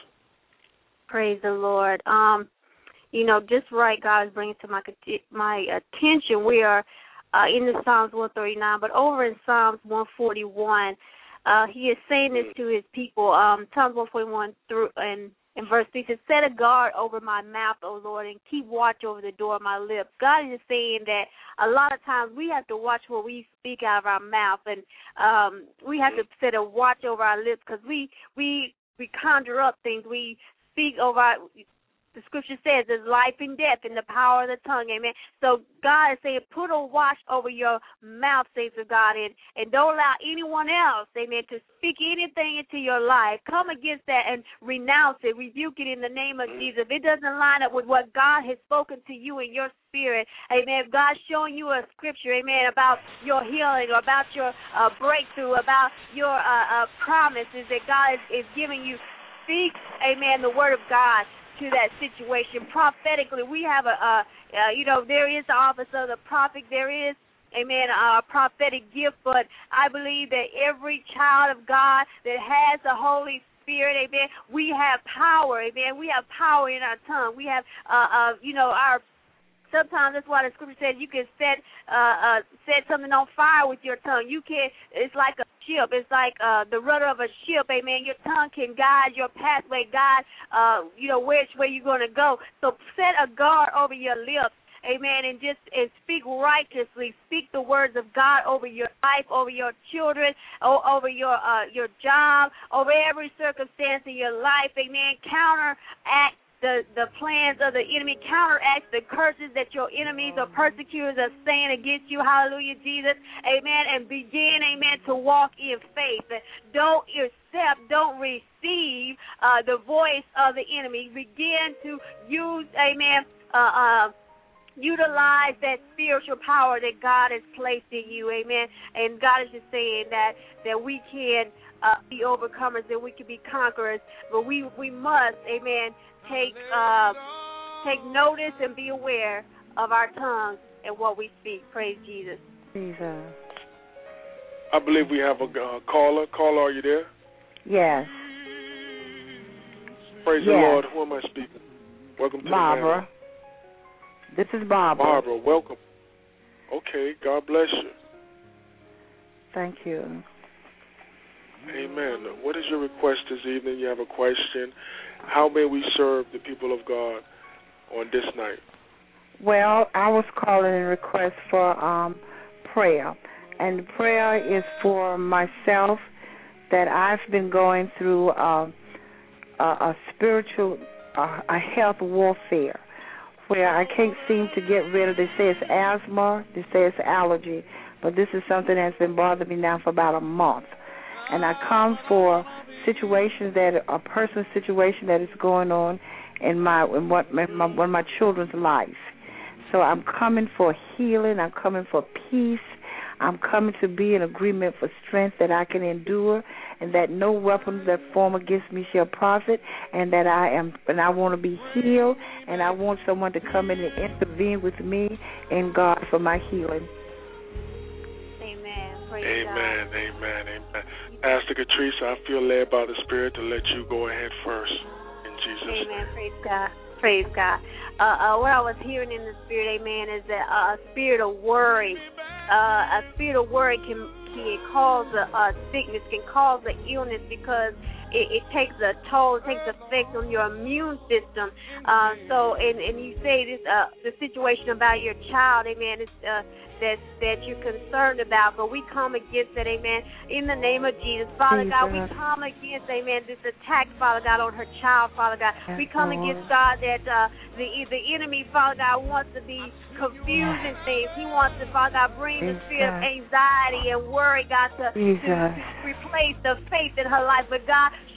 Speaker 4: Praise the Lord. Um, you know, just right, God is bringing to my my attention. We are uh, in the Psalms one thirty-nine, but over in Psalms one forty-one, uh, he is saying this to his people. Um, Psalms one forty-one through and in verse three says, "Set a guard over my mouth, O Lord, and keep watch over the door of my lips." God is saying that a lot of times we have to watch what we speak out of our mouth, and um, we have to set a watch over our lips because we we we conjure up things. We speak over our, the scripture says there's life and death in the power of the tongue, amen. So God is saying put a watch over your mouth, says of God, and, and don't allow anyone else, amen, to speak anything into your life. Come against that and renounce it, rebuke it in the name of Jesus. If it doesn't line up with what God has spoken to you in your spirit, amen, if God's showing you a scripture, amen, about your healing or about your uh, breakthrough, about your uh, uh, promises that God is, is giving you, speak, amen, the word of God to that situation. Prophetically, we have a, uh, uh, you know, there is the office of the prophet. There is, amen, a prophetic gift, but I believe that every child of God that has the Holy Spirit, amen, we have power, amen. We have power in our tongue. We have, uh, uh, you know, our sometimes that's why the scripture says you can set uh, uh, set something on fire with your tongue. You can. It's like a ship. It's like uh, the rudder of a ship. Amen. Your tongue can guide your pathway, guide uh, you know which way you're going to go. So set a guard over your lips. Amen, and just and speak righteously. Speak the words of God over your life, over your children, over your uh, your job, over every circumstance in your life. Amen. Counteract The, the plans of the enemy, counteract the curses that your enemies or persecutors are saying against you. Hallelujah, Jesus. Amen. And begin, amen, to walk in faith. Don't accept, don't receive uh, the voice of the enemy. Begin to use, amen, uh, uh, utilize that spiritual power that God has placed in you. Amen. And God is just saying that, that we can uh, be overcomers, that we can be conquerors, but we, we must, amen, Take uh, take notice and be aware of our tongues and what we speak. Praise Jesus.
Speaker 7: Jesus.
Speaker 3: I believe we have a uh, caller. Caller, are you there?
Speaker 7: Yes.
Speaker 3: Praise
Speaker 7: yes.
Speaker 3: the Lord. Who am I speaking? Welcome to
Speaker 7: Barbara.
Speaker 3: the
Speaker 7: This is Barbara.
Speaker 3: Barbara, welcome. Okay, God bless you.
Speaker 7: Thank you.
Speaker 3: Amen. What is your request this evening? You have a question. How may we serve the people of God on this night?
Speaker 7: Well, I was calling in request for um, prayer. And prayer is for myself, that I've been going through uh, a, a spiritual, uh, a health warfare, where I can't seem to get rid of, they say it's asthma, they say it's allergy, but this is something that's been bothering me now for about a month. And I come for situations that, a personal situation that is going on in my, in what, in my, one of my children's life. So I'm coming for healing, I'm coming for peace, I'm coming to be in agreement for strength that I can endure, and that no weapon that form against me shall profit, and that I am, and I want to be healed, and I want someone to come in and intervene with me in God for my healing.
Speaker 4: Amen. Praise
Speaker 3: amen,
Speaker 4: God.
Speaker 3: amen, amen. Pastor Catrice, I feel led by the Spirit to let you go ahead first. In Jesus'
Speaker 4: amen.
Speaker 3: name.
Speaker 4: Praise God. Praise God. Uh, uh, what I was hearing in the Spirit, amen, is that uh, a spirit of worry, uh, a spirit of worry can can cause a, a sickness, can cause an illness, because it, it takes a toll, it takes effect on your immune system. Uh, so, and, and you say this, uh, the situation about your child, amen, is uh, that that you're concerned about, but we come against it, amen, in the name of Jesus. Father Jesus. God, we come against, amen, this attack, Father God, on her child, Father God. Yes, we come Lord. against, God, that uh, the the enemy, Father God, wants to be confusing things. He wants to, Father God, bring the spirit of anxiety and worry, God, to, to, to replace the faith in her life. But God,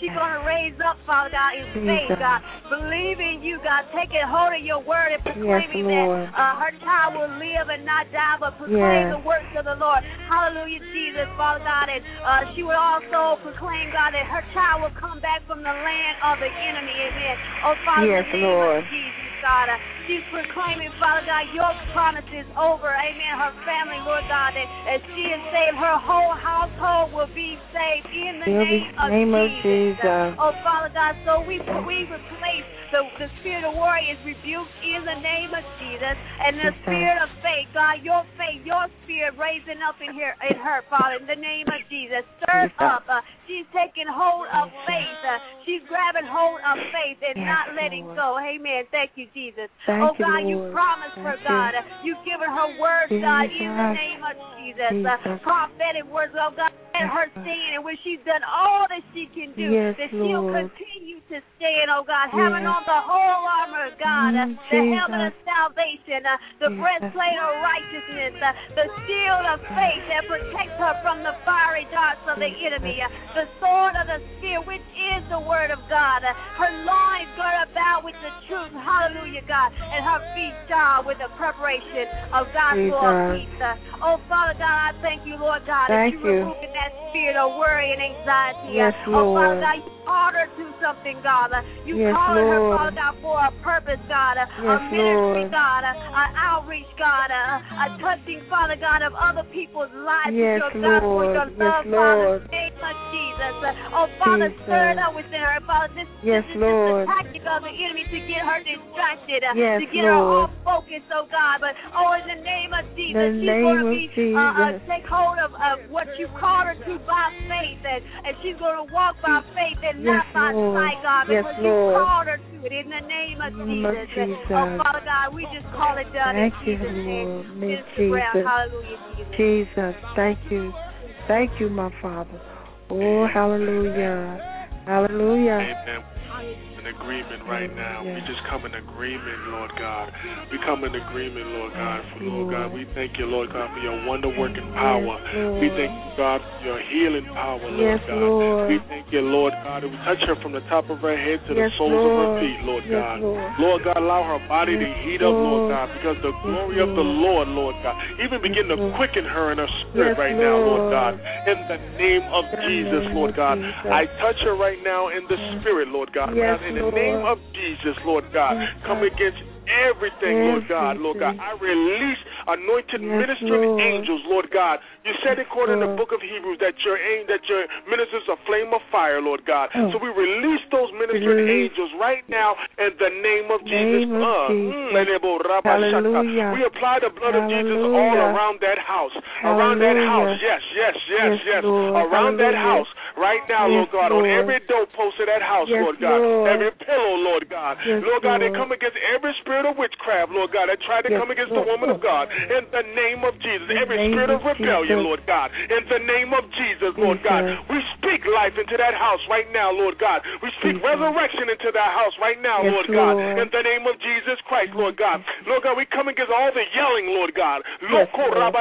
Speaker 4: she's going to raise up, Father God, in faith, God, believing you, God, taking hold of your word and proclaiming yes, that uh, her child will live and not die, but proclaim yes. the works of the Lord. Hallelujah, Jesus, Father God. And uh, she will also proclaim, God, that her child will come back from the land of the enemy. Amen. Oh, Father,
Speaker 7: yes,
Speaker 4: in the name
Speaker 7: Lord.
Speaker 4: of Jesus. God, uh, she's proclaiming, Father God, your promises over, amen, her family, Lord God, that as she is saved, her whole household will be saved in the name, of,
Speaker 7: name
Speaker 4: Jesus.
Speaker 7: of Jesus.
Speaker 4: Oh, Father God, so we we replace the, the spirit of worry is rebuked in the name of Jesus, and the yes, spirit of faith, God, your faith, your spirit raising up in her, in her, Father, in the name of Jesus. Stir yes, up. Uh, she's taking hold of faith. Uh, she's grabbing hold of faith and yes, not letting Lord. go. Amen. Thank you, Jesus.
Speaker 7: Thank
Speaker 4: oh, God,
Speaker 7: you,
Speaker 4: you promised her, God. You. You've given her words, Jesus. God, in the name of Jesus. Jesus. Uh, prophetic words, oh, God. Let her stand, and when she's done all that she can do,
Speaker 7: yes,
Speaker 4: that
Speaker 7: Lord.
Speaker 4: she'll continue to stand, oh God, yes. having on the whole armor of God, uh, the helmet of salvation, uh, the Jesus. breastplate of righteousness, uh, the shield of faith that protects her from the fiery darts of the enemy, uh, the sword of the Spirit, which is the word of God, uh, her loins girded about with the truth, hallelujah, God, and her feet shod with the preparation of gospel of peace. Uh, oh, Father God, I thank you, Lord God,
Speaker 7: thank
Speaker 4: that you
Speaker 7: you.
Speaker 4: removing that spirit of worry and anxiety.
Speaker 7: Yes,
Speaker 4: oh,
Speaker 7: Lord.
Speaker 4: Father God, you called her to something, God. You
Speaker 7: yes,
Speaker 4: called
Speaker 7: Lord.
Speaker 4: her, Father God, for a purpose, God.
Speaker 7: Yes,
Speaker 4: a ministry,
Speaker 7: Lord.
Speaker 4: God. An outreach, God. A, a touching, Father God, of other people's lives
Speaker 7: yes,
Speaker 4: with your gospel,
Speaker 7: Lord.
Speaker 4: your
Speaker 7: yes,
Speaker 4: love,
Speaker 7: Lord.
Speaker 4: Father, in the name of Jesus. Oh, Father,
Speaker 7: Jesus.
Speaker 4: stir it up within her, Father. This,
Speaker 7: yes,
Speaker 4: this is
Speaker 7: Lord.
Speaker 4: just the tactic of the enemy to get her distracted, uh,
Speaker 7: yes,
Speaker 4: to get
Speaker 7: Lord.
Speaker 4: her off focus, oh God. But, oh, in the name of Jesus,
Speaker 7: the
Speaker 4: she's going to be,
Speaker 7: uh,
Speaker 4: uh, take hold of, of what you called her to by faith, and, and she's going to walk by faith and
Speaker 7: yes,
Speaker 4: not by
Speaker 7: Lord.
Speaker 4: sight, God,
Speaker 7: yes,
Speaker 4: because
Speaker 7: Lord.
Speaker 4: you called her to it in the name of
Speaker 7: Jesus.
Speaker 4: Jesus. Jesus. Oh, Father God, we just call it done
Speaker 7: Thank
Speaker 4: in Jesus'
Speaker 7: you,
Speaker 4: name.
Speaker 7: Lord.
Speaker 4: Jesus. Hallelujah, Jesus.
Speaker 7: Jesus, thank you. Thank you, my Father. Oh, hallelujah. Hallelujah.
Speaker 3: Amen. In agreement right now. We just come in agreement, Lord God. We come in agreement, Lord God. For Lord God, we thank you, Lord God, for your wonder-working power.
Speaker 7: Yes,
Speaker 3: we thank you, God, for your healing power, Lord
Speaker 7: yes,
Speaker 3: God.
Speaker 7: Lord.
Speaker 3: We thank you, Lord God, that we touch her from the top of her head to
Speaker 7: yes,
Speaker 3: the soles
Speaker 7: Lord.
Speaker 3: of her feet, Lord
Speaker 7: yes,
Speaker 3: God.
Speaker 7: Lord.
Speaker 3: Lord God, allow her body
Speaker 7: yes,
Speaker 3: to heat up, Lord God, because the
Speaker 7: yes,
Speaker 3: glory
Speaker 7: Lord.
Speaker 3: of the Lord, Lord God, even begin
Speaker 7: yes,
Speaker 3: to
Speaker 7: Lord.
Speaker 3: quicken her in her spirit
Speaker 7: yes,
Speaker 3: right
Speaker 7: Lord.
Speaker 3: now, Lord God. In the name of
Speaker 7: in
Speaker 3: Jesus,
Speaker 7: name
Speaker 3: Lord
Speaker 7: of
Speaker 3: God.
Speaker 7: Jesus.
Speaker 3: I touch her right now in the spirit, Lord God.
Speaker 7: Yes,
Speaker 3: in the
Speaker 7: Lord.
Speaker 3: name of Jesus, Lord God,
Speaker 7: Jesus.
Speaker 3: come against everything,
Speaker 7: Everything.
Speaker 3: Lord God, Lord God. I release anointed
Speaker 7: yes,
Speaker 3: ministering
Speaker 7: Lord.
Speaker 3: angels, Lord God. You said
Speaker 7: yes,
Speaker 3: according
Speaker 7: Lord.
Speaker 3: to the book of Hebrews that your that your ministers are flame of fire, Lord God.
Speaker 7: Oh.
Speaker 3: So we release those ministering
Speaker 7: release.
Speaker 3: angels right now in the name of
Speaker 7: name
Speaker 3: Jesus.
Speaker 7: Of
Speaker 3: uh,
Speaker 7: Jesus.
Speaker 3: mm,
Speaker 7: Hallelujah.
Speaker 3: we apply the blood
Speaker 7: Hallelujah.
Speaker 3: of Jesus all around that house.
Speaker 7: Hallelujah.
Speaker 3: Around that house. Yes, yes, yes,
Speaker 7: yes.
Speaker 3: yes.
Speaker 7: Lord.
Speaker 3: Around
Speaker 7: Hallelujah.
Speaker 3: that house right now,
Speaker 7: yes,
Speaker 3: Lord God.
Speaker 7: Lord.
Speaker 3: On every doorpost of that house,
Speaker 7: yes,
Speaker 3: Lord God.
Speaker 7: Lord.
Speaker 3: Every pillow, Lord God.
Speaker 7: Yes,
Speaker 3: Lord God,
Speaker 7: Lord.
Speaker 3: they come against every spirit of witchcraft, Lord God, that tried to
Speaker 7: yes,
Speaker 3: come against
Speaker 7: Lord.
Speaker 3: the woman of God. In the name of Jesus.
Speaker 7: In
Speaker 3: every
Speaker 7: name
Speaker 3: spirit of,
Speaker 7: of
Speaker 3: rebellion,
Speaker 7: Jesus.
Speaker 3: Lord God. In the name of Jesus, Lord
Speaker 7: Jesus.
Speaker 3: God. We speak life into that house right now, Lord God. We speak
Speaker 7: Jesus.
Speaker 3: resurrection into that house right now,
Speaker 7: yes,
Speaker 3: Lord God.
Speaker 7: Lord.
Speaker 3: In the name of Jesus Christ, Lord God. Lord God, we come against all the yelling, Lord God.
Speaker 7: Yes, Lord.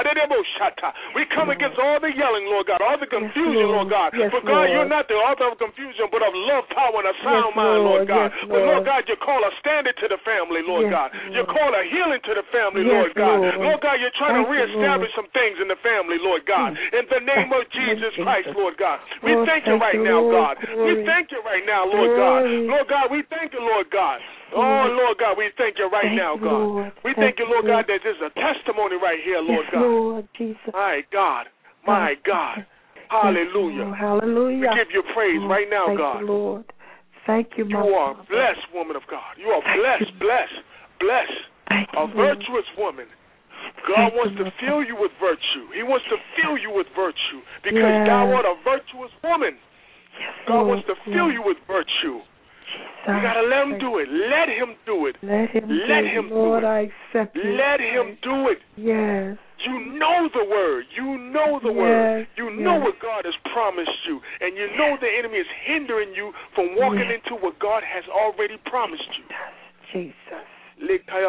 Speaker 3: We come against all the yelling, Lord God. All the confusion,
Speaker 7: yes,
Speaker 3: Lord God.
Speaker 7: Yes,
Speaker 3: For God,
Speaker 7: Lord.
Speaker 3: you're not the author of confusion, but of love, power, and a sound
Speaker 7: yes,
Speaker 3: mind, Lord God.
Speaker 7: Yes,
Speaker 3: but Lord
Speaker 7: Lord
Speaker 3: God, you call a standard to the family, Lord
Speaker 7: yes,
Speaker 3: God.
Speaker 7: Lord.
Speaker 3: You call a healing to the family,
Speaker 7: yes,
Speaker 3: Lord God.
Speaker 7: Lord.
Speaker 3: Lord God, you're trying
Speaker 7: Thank
Speaker 3: to reestablish
Speaker 7: you,
Speaker 3: some things in the family, Lord God.
Speaker 7: Mm.
Speaker 3: In the name of Jesus Christ, Lord God. We
Speaker 7: oh,
Speaker 3: thank you right
Speaker 7: you,
Speaker 3: now,
Speaker 7: Lord.
Speaker 3: God.
Speaker 7: Glory.
Speaker 3: We thank you right now, Lord
Speaker 7: Glory.
Speaker 3: God. Lord God, we thank you, Lord God. Oh, Lord God, we thank you right
Speaker 7: thank
Speaker 3: now,
Speaker 7: you,
Speaker 3: God.
Speaker 7: Lord.
Speaker 3: We
Speaker 7: thank
Speaker 3: thank you, Lord God, that there's a testimony right here, Lord
Speaker 7: yes,
Speaker 3: God.
Speaker 7: Lord Jesus.
Speaker 3: My God. My God. Hallelujah.
Speaker 7: Yes, hallelujah.
Speaker 3: We give you praise
Speaker 7: oh,
Speaker 3: right now,
Speaker 7: thank
Speaker 3: God.
Speaker 7: You, Lord. Thank you, my
Speaker 3: You are
Speaker 7: Father.
Speaker 3: blessed, woman of God. You are
Speaker 7: thank
Speaker 3: blessed,
Speaker 7: you.
Speaker 3: blessed, blessed.
Speaker 7: Thank
Speaker 3: a
Speaker 7: you,
Speaker 3: virtuous woman. God wants to fill you with virtue. He wants to fill you with virtue because
Speaker 7: yes.
Speaker 3: thou art a virtuous woman.
Speaker 7: Yes,
Speaker 3: God
Speaker 7: Lord.
Speaker 3: wants to fill you with virtue.
Speaker 7: Jesus.
Speaker 3: You got to let him do it. Let him do it.
Speaker 7: Let him
Speaker 3: let
Speaker 7: do
Speaker 3: him
Speaker 7: it. Lord,
Speaker 3: do it.
Speaker 7: I accept you.
Speaker 3: Let him do it.
Speaker 7: Yes.
Speaker 3: You know the word. You know the
Speaker 7: yes.
Speaker 3: word. You
Speaker 7: yes.
Speaker 3: know what God has promised you. And you know the enemy is hindering you from walking
Speaker 7: yes.
Speaker 3: into what God has already promised you.
Speaker 7: Jesus.
Speaker 3: Jesus. Thank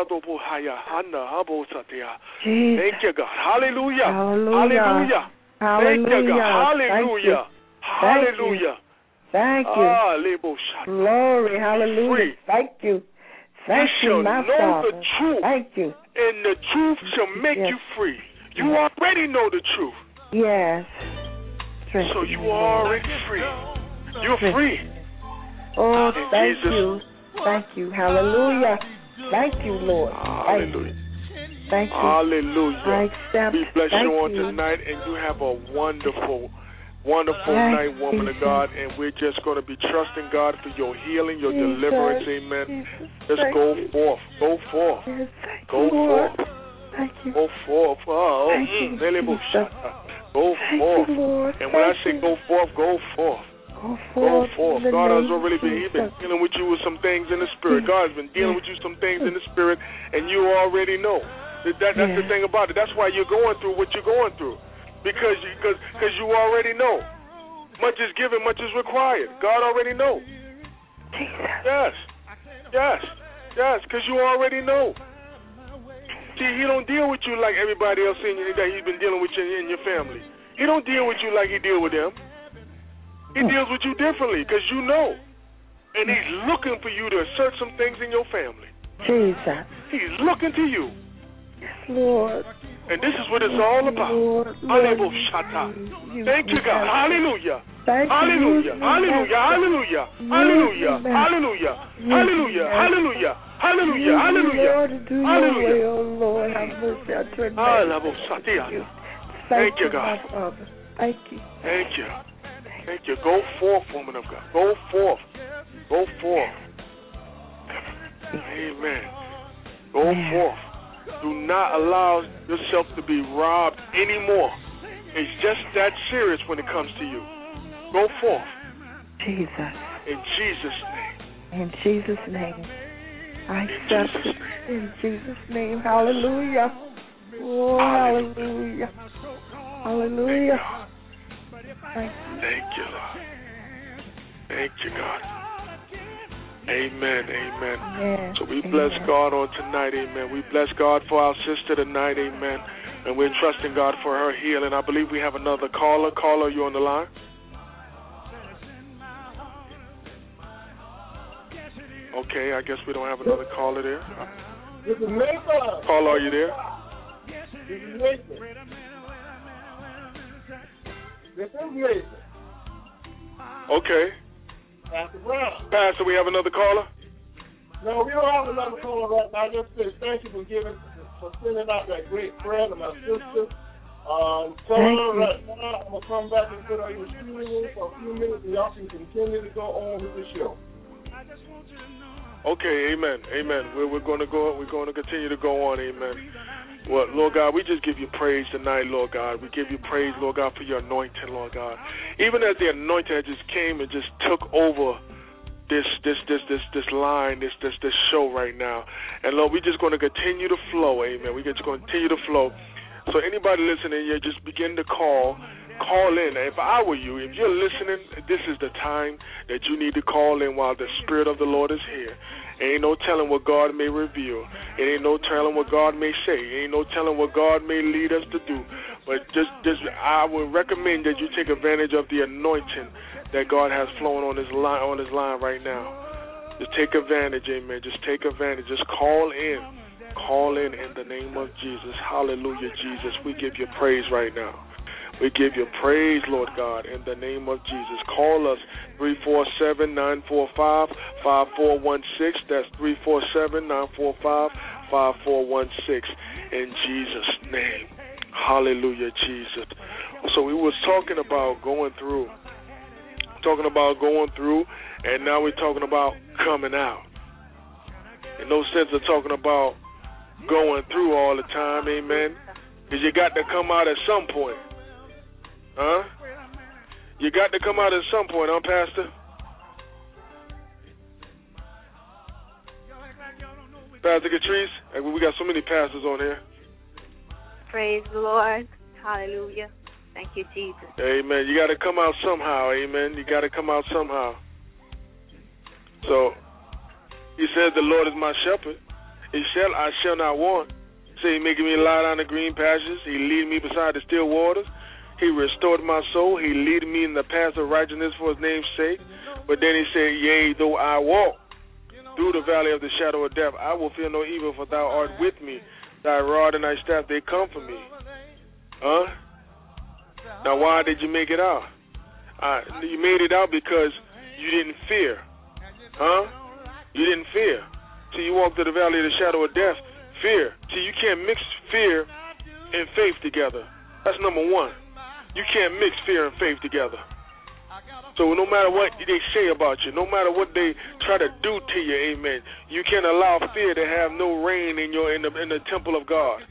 Speaker 3: you, God. Hallelujah.
Speaker 7: Hallelujah.
Speaker 3: Hallelujah.
Speaker 7: Hallelujah.
Speaker 3: Thank you, God. Hallelujah.
Speaker 7: Thank you.
Speaker 3: Hallelujah.
Speaker 7: Thank you.
Speaker 3: Ah,
Speaker 7: glory, hallelujah.
Speaker 3: Free.
Speaker 7: Thank you. Thank
Speaker 3: you,
Speaker 7: you,
Speaker 3: shall
Speaker 7: my
Speaker 3: know
Speaker 7: Father.
Speaker 3: the truth.
Speaker 7: Thank you.
Speaker 3: And the truth shall make
Speaker 7: yes.
Speaker 3: you free. You already know the truth.
Speaker 7: Yes. Strength
Speaker 3: so you are already free. You're
Speaker 7: Strength.
Speaker 3: free.
Speaker 7: Oh,
Speaker 3: In
Speaker 7: thank
Speaker 3: Jesus.
Speaker 7: you. Thank you. Hallelujah. Thank you, Lord.
Speaker 3: Hallelujah.
Speaker 7: Thank you.
Speaker 3: Hallelujah.
Speaker 7: I accept.
Speaker 3: We bless
Speaker 7: Thank
Speaker 3: you on
Speaker 7: you.
Speaker 3: tonight, and you have a wonderful, wonderful
Speaker 7: Thank
Speaker 3: night, woman
Speaker 7: Jesus.
Speaker 3: of God. And we're just going to be trusting God for your healing, your
Speaker 7: Jesus.
Speaker 3: deliverance. Amen.
Speaker 7: Jesus.
Speaker 3: Just
Speaker 7: thank
Speaker 3: go
Speaker 7: you.
Speaker 3: forth. Go forth.
Speaker 7: Yes, thank
Speaker 3: Go
Speaker 7: you, Lord.
Speaker 3: forth.
Speaker 7: Thank you.
Speaker 3: Go forth. Oh,
Speaker 7: Thank
Speaker 3: mm,
Speaker 7: you,
Speaker 3: mm,
Speaker 7: Jesus.
Speaker 3: Go
Speaker 7: Thank
Speaker 3: forth.
Speaker 7: you, Lord.
Speaker 3: And when I
Speaker 7: Thank
Speaker 3: say
Speaker 7: you.
Speaker 3: go forth, go forth.
Speaker 7: Go
Speaker 3: Go
Speaker 7: forth.
Speaker 3: forth.
Speaker 7: in the
Speaker 3: God has
Speaker 7: name
Speaker 3: already
Speaker 7: of
Speaker 3: been, he's been
Speaker 7: Jesus.
Speaker 3: dealing with you with some things in the spirit. God has been dealing with you some things in the spirit, and you already know. That, that, that's
Speaker 7: Yeah.
Speaker 3: the thing about it. That's why you're going through what you're going through. Because you, cause, cause you already know. Much is given, much is required. God already know.
Speaker 7: Jesus.
Speaker 3: Yes. Yes. Yes, because you already know. See, he don't deal with you like everybody else in you, that he's been dealing with you in your family. He don't deal with you like he deal with them. He deals with you differently because you know. And he's looking for you to assert some things in your family.
Speaker 7: Jesus.
Speaker 3: He's looking to you.
Speaker 7: Yes, Lord.
Speaker 3: And this is what it's all about.
Speaker 7: Lord,
Speaker 3: Alebo
Speaker 7: Lord,
Speaker 3: shata.
Speaker 7: you-
Speaker 3: Thank you, God. Hallelujah.
Speaker 7: Thank
Speaker 3: Hallelujah.
Speaker 7: you.
Speaker 3: Hallelujah. Hallelujah. Hallelujah. Hallelujah. Hallelujah. Hallelujah. Hallelujah. Hallelujah.
Speaker 7: Lord, do your
Speaker 3: Hallelujah.
Speaker 7: way, oh Lord, have mercy. I turn back.
Speaker 3: Alebo shatia.
Speaker 7: Thank
Speaker 3: Thank you, God.
Speaker 7: my Father. Thank you.
Speaker 3: Thank you. Thank you. Go forth, woman of God. Go forth. Go forth. Amen. Go forth. Do not allow yourself to be robbed anymore. It's just that serious when it comes to you. Go forth.
Speaker 7: Jesus.
Speaker 3: In Jesus' name.
Speaker 7: In Jesus' name. I
Speaker 3: In
Speaker 7: accept
Speaker 3: Jesus'
Speaker 7: it.
Speaker 3: name.
Speaker 7: In Jesus' name. Hallelujah. Oh, hallelujah. Hallelujah. Thank you.
Speaker 3: Thank you, Lord. Thank you, God. Amen. Amen.
Speaker 7: Amen.
Speaker 3: So we bless
Speaker 7: Amen.
Speaker 3: God on tonight. Amen. We bless God for our sister tonight. Amen. And we're trusting God for her healing. I believe we have another caller. Caller, you on the line? Okay, I guess we don't have another caller there.
Speaker 5: This is Nathan.
Speaker 3: Caller, are you there?
Speaker 5: This is Nathan. This is Nathan.
Speaker 3: Okay.
Speaker 5: Pastor Brown.
Speaker 3: Pastor, we have another caller?
Speaker 5: No, we don't have another caller right now. Just say thank you for giving, for sending out that great prayer to my sister. Um, tell
Speaker 7: Thank
Speaker 5: her
Speaker 7: you.
Speaker 5: right now I'm gonna come back and put her in the studio for a few minutes, and y'all can continue to go on with the show.
Speaker 3: Okay, amen, amen. We're, we're going to go. We're going to continue to go on, amen. Well, Lord God, we just give you praise tonight, Lord God. We give you praise, Lord God, for your anointing, Lord God. Even as the anointing just came and just took over this, this, this, this, this line, this, this, this show right now. And Lord, we're just going to continue to flow, amen. We're just going to continue to flow. So anybody listening here, just begin to call. Call in. If I were you, if you're listening, this is the time that you need to call in while the Spirit of the Lord is here. Ain't no telling what God may reveal. It ain't no telling what God may say. It ain't no telling what God may lead us to do. But just, just, I would recommend that you take advantage of the anointing that God has flowing on this line, on this line right now. Just take advantage, amen. Just take advantage. Just call in. Call in in the name of Jesus. Hallelujah, Jesus. We give you praise right now. We give you praise, Lord God, in the name of Jesus. Call us three four seven, nine four five, five four one six. That's three four seven, nine four five, five four one six. In Jesus' name. Hallelujah, Jesus. So we was talking about going through. Talking about going through, and now we're talking about coming out. In no sense of talking about going through all the time, amen. Because you got to come out at some point. Huh? You got to come out at some point, huh, Pastor? Pastor Catrice? We got so many pastors on here.
Speaker 4: Praise the Lord. Hallelujah. Thank you, Jesus.
Speaker 3: Amen. You got to come out somehow, amen. You got to come out somehow. So, he said, the Lord is my shepherd. He shall, I shall not want. Say, he making me lie down the green pastures. He lead me beside the still waters. He restored my soul. He lead me in the path of righteousness for his name's sake. But then he said, yea, though I walk through the valley of the shadow of death, I will fear no evil, for thou art with me. Thy rod and thy staff, they comfort me. Huh? Now, why did you make it out? Uh, you made it out because you didn't fear. Huh? You didn't fear. So you walk through the valley of the shadow of death, fear. See, you can't mix fear and faith together. That's number one. You can't mix fear and faith together. So no matter what they say about you, no matter what they try to do to you, amen, you can't allow fear to have no reign in your in the in the temple of God.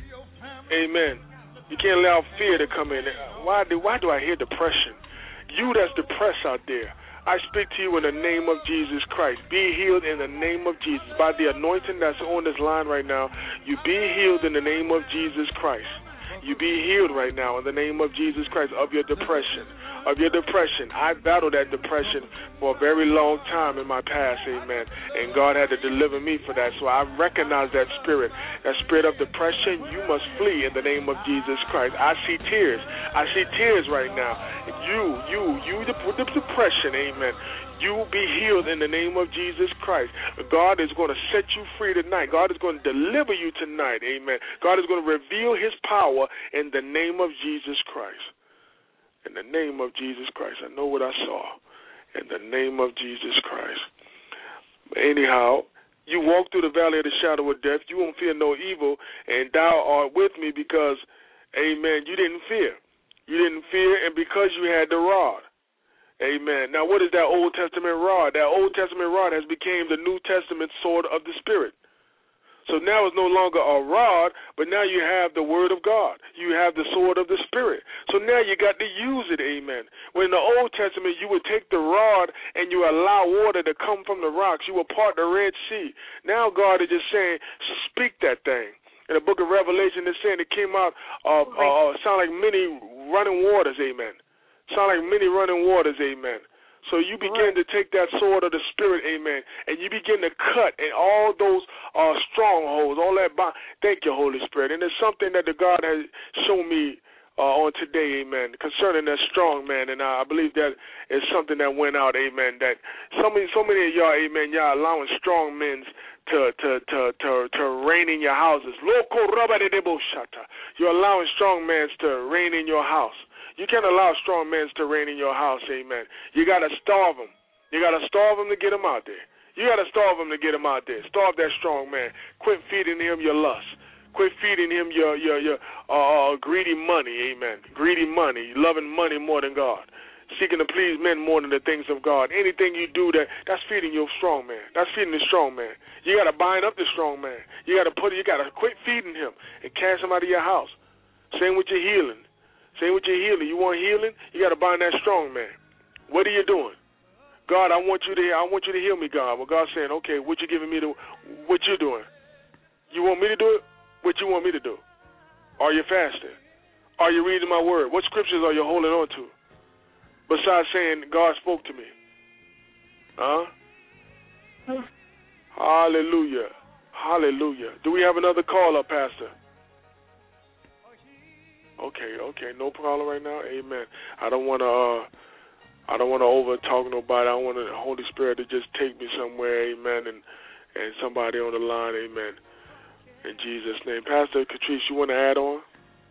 Speaker 3: Amen. You can't allow fear to come in. Why do why do I hear depression? You that's depressed out there, I speak to you in the name of Jesus Christ. Be healed in the name of Jesus. By the anointing that's on this line right now, you be healed in the name of Jesus Christ. You be healed right now in the name of Jesus Christ of your depression. Of your depression. I battled that depression for a very long time in my past, amen. And God had to deliver me for that. So I recognize that spirit. That spirit of depression, you must flee in the name of Jesus Christ. I see tears. I see tears right now. You, you, you, the, the depression, amen. You be healed in the name of Jesus Christ. God is going to set you free tonight. God is going to deliver you tonight, amen. God is going to reveal his power in the name of Jesus Christ. In the name of Jesus Christ. I know what I saw. In the name of Jesus Christ. But anyhow, you walk through the valley of the shadow of death. You won't fear no evil, and thou art with me because, amen, you didn't fear. You didn't fear, and because you had the rod. Amen. Now, what is that Old Testament rod? That Old Testament rod has become the New Testament sword of the Spirit. So now it's no longer a rod, but now you have the Word of God. You have the sword of the Spirit. So now you got to use it, amen. When in the Old Testament, you would take the rod and you allow water to come from the rocks. You would part the Red Sea. Now God is just saying, speak that thing. In the book of Revelation, it's saying it came out of, uh, sound like many running waters, amen. Sound like many running waters, amen. So you begin to take that sword of the Spirit, amen, and you begin to cut and all those uh, strongholds, all that. Bond. Thank you, Holy Spirit. And it's something that the God has shown me uh, on today, amen, concerning that strong man. And I believe that is something that went out, amen, that so many, so many of y'all, amen, y'all allowing strong men to, to, to, to, to reign in your houses. You're allowing strong men to reign in your house. You can't allow strong men to reign in your house, amen. You got to starve them. You got to starve them to get them out there. You got to starve them to get them out there. Starve that strong man. Quit feeding him your lust. Quit feeding him your your your uh, greedy money, amen. Greedy money, loving money more than God. Seeking to please men more than the things of God. Anything you do, that that's feeding your strong man. That's feeding the strong man. You got to bind up the strong man. You got to put. You got to quit feeding him and cast him out of your house. Same with your healing. Same with your healing. You want healing? You got to bind that strong man. What are you doing? God, I want you to. I want you to heal me, God. Well, God's saying, okay, what you giving me to? What you doing? You want me to do it? What you want me to do? Are you fasting? Are you reading my word? What scriptures are you holding on to? Besides saying God spoke to me. Huh? Hmm. Hallelujah. Hallelujah. Do we have another caller, Pastor? Okay, okay, no problem right now. Amen. I don't want to. Uh, I don't want to over talk nobody. I want the Holy Spirit to just take me somewhere. Amen. And and somebody on the line. Amen. In Jesus' name, Pastor Catrice, you want to add on?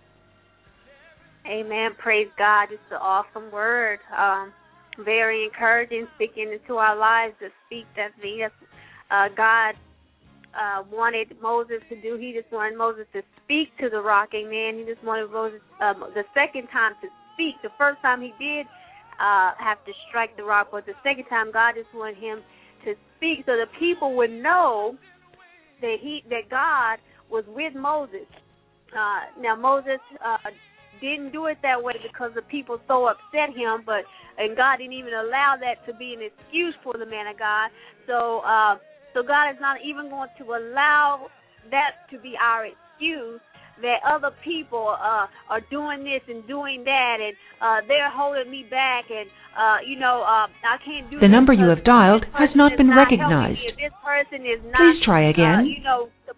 Speaker 4: Amen. Praise God. It's an awesome word. Um, very encouraging, speaking into our lives to speak that the uh, God. Uh, wanted Moses to do. He just wanted Moses to speak to the rock, amen. He just wanted Moses um, the second time to speak. The first time he did uh, have to strike the rock, but the second time God just wanted him to speak so the people would know that he that God was with Moses. Uh, now Moses uh, didn't do it that way because the people so upset him, but and God didn't even allow that to be an excuse for the man of God. So. Uh, So God is not even going to allow that to be our excuse that other people uh, are doing this and doing that, and uh, they're holding me back, and, uh, you know, uh, I can't do
Speaker 1: The
Speaker 4: this
Speaker 1: number you have dialed has not been
Speaker 4: not
Speaker 1: recognized.
Speaker 4: This person is not,
Speaker 1: Please try again.
Speaker 4: Uh, you know,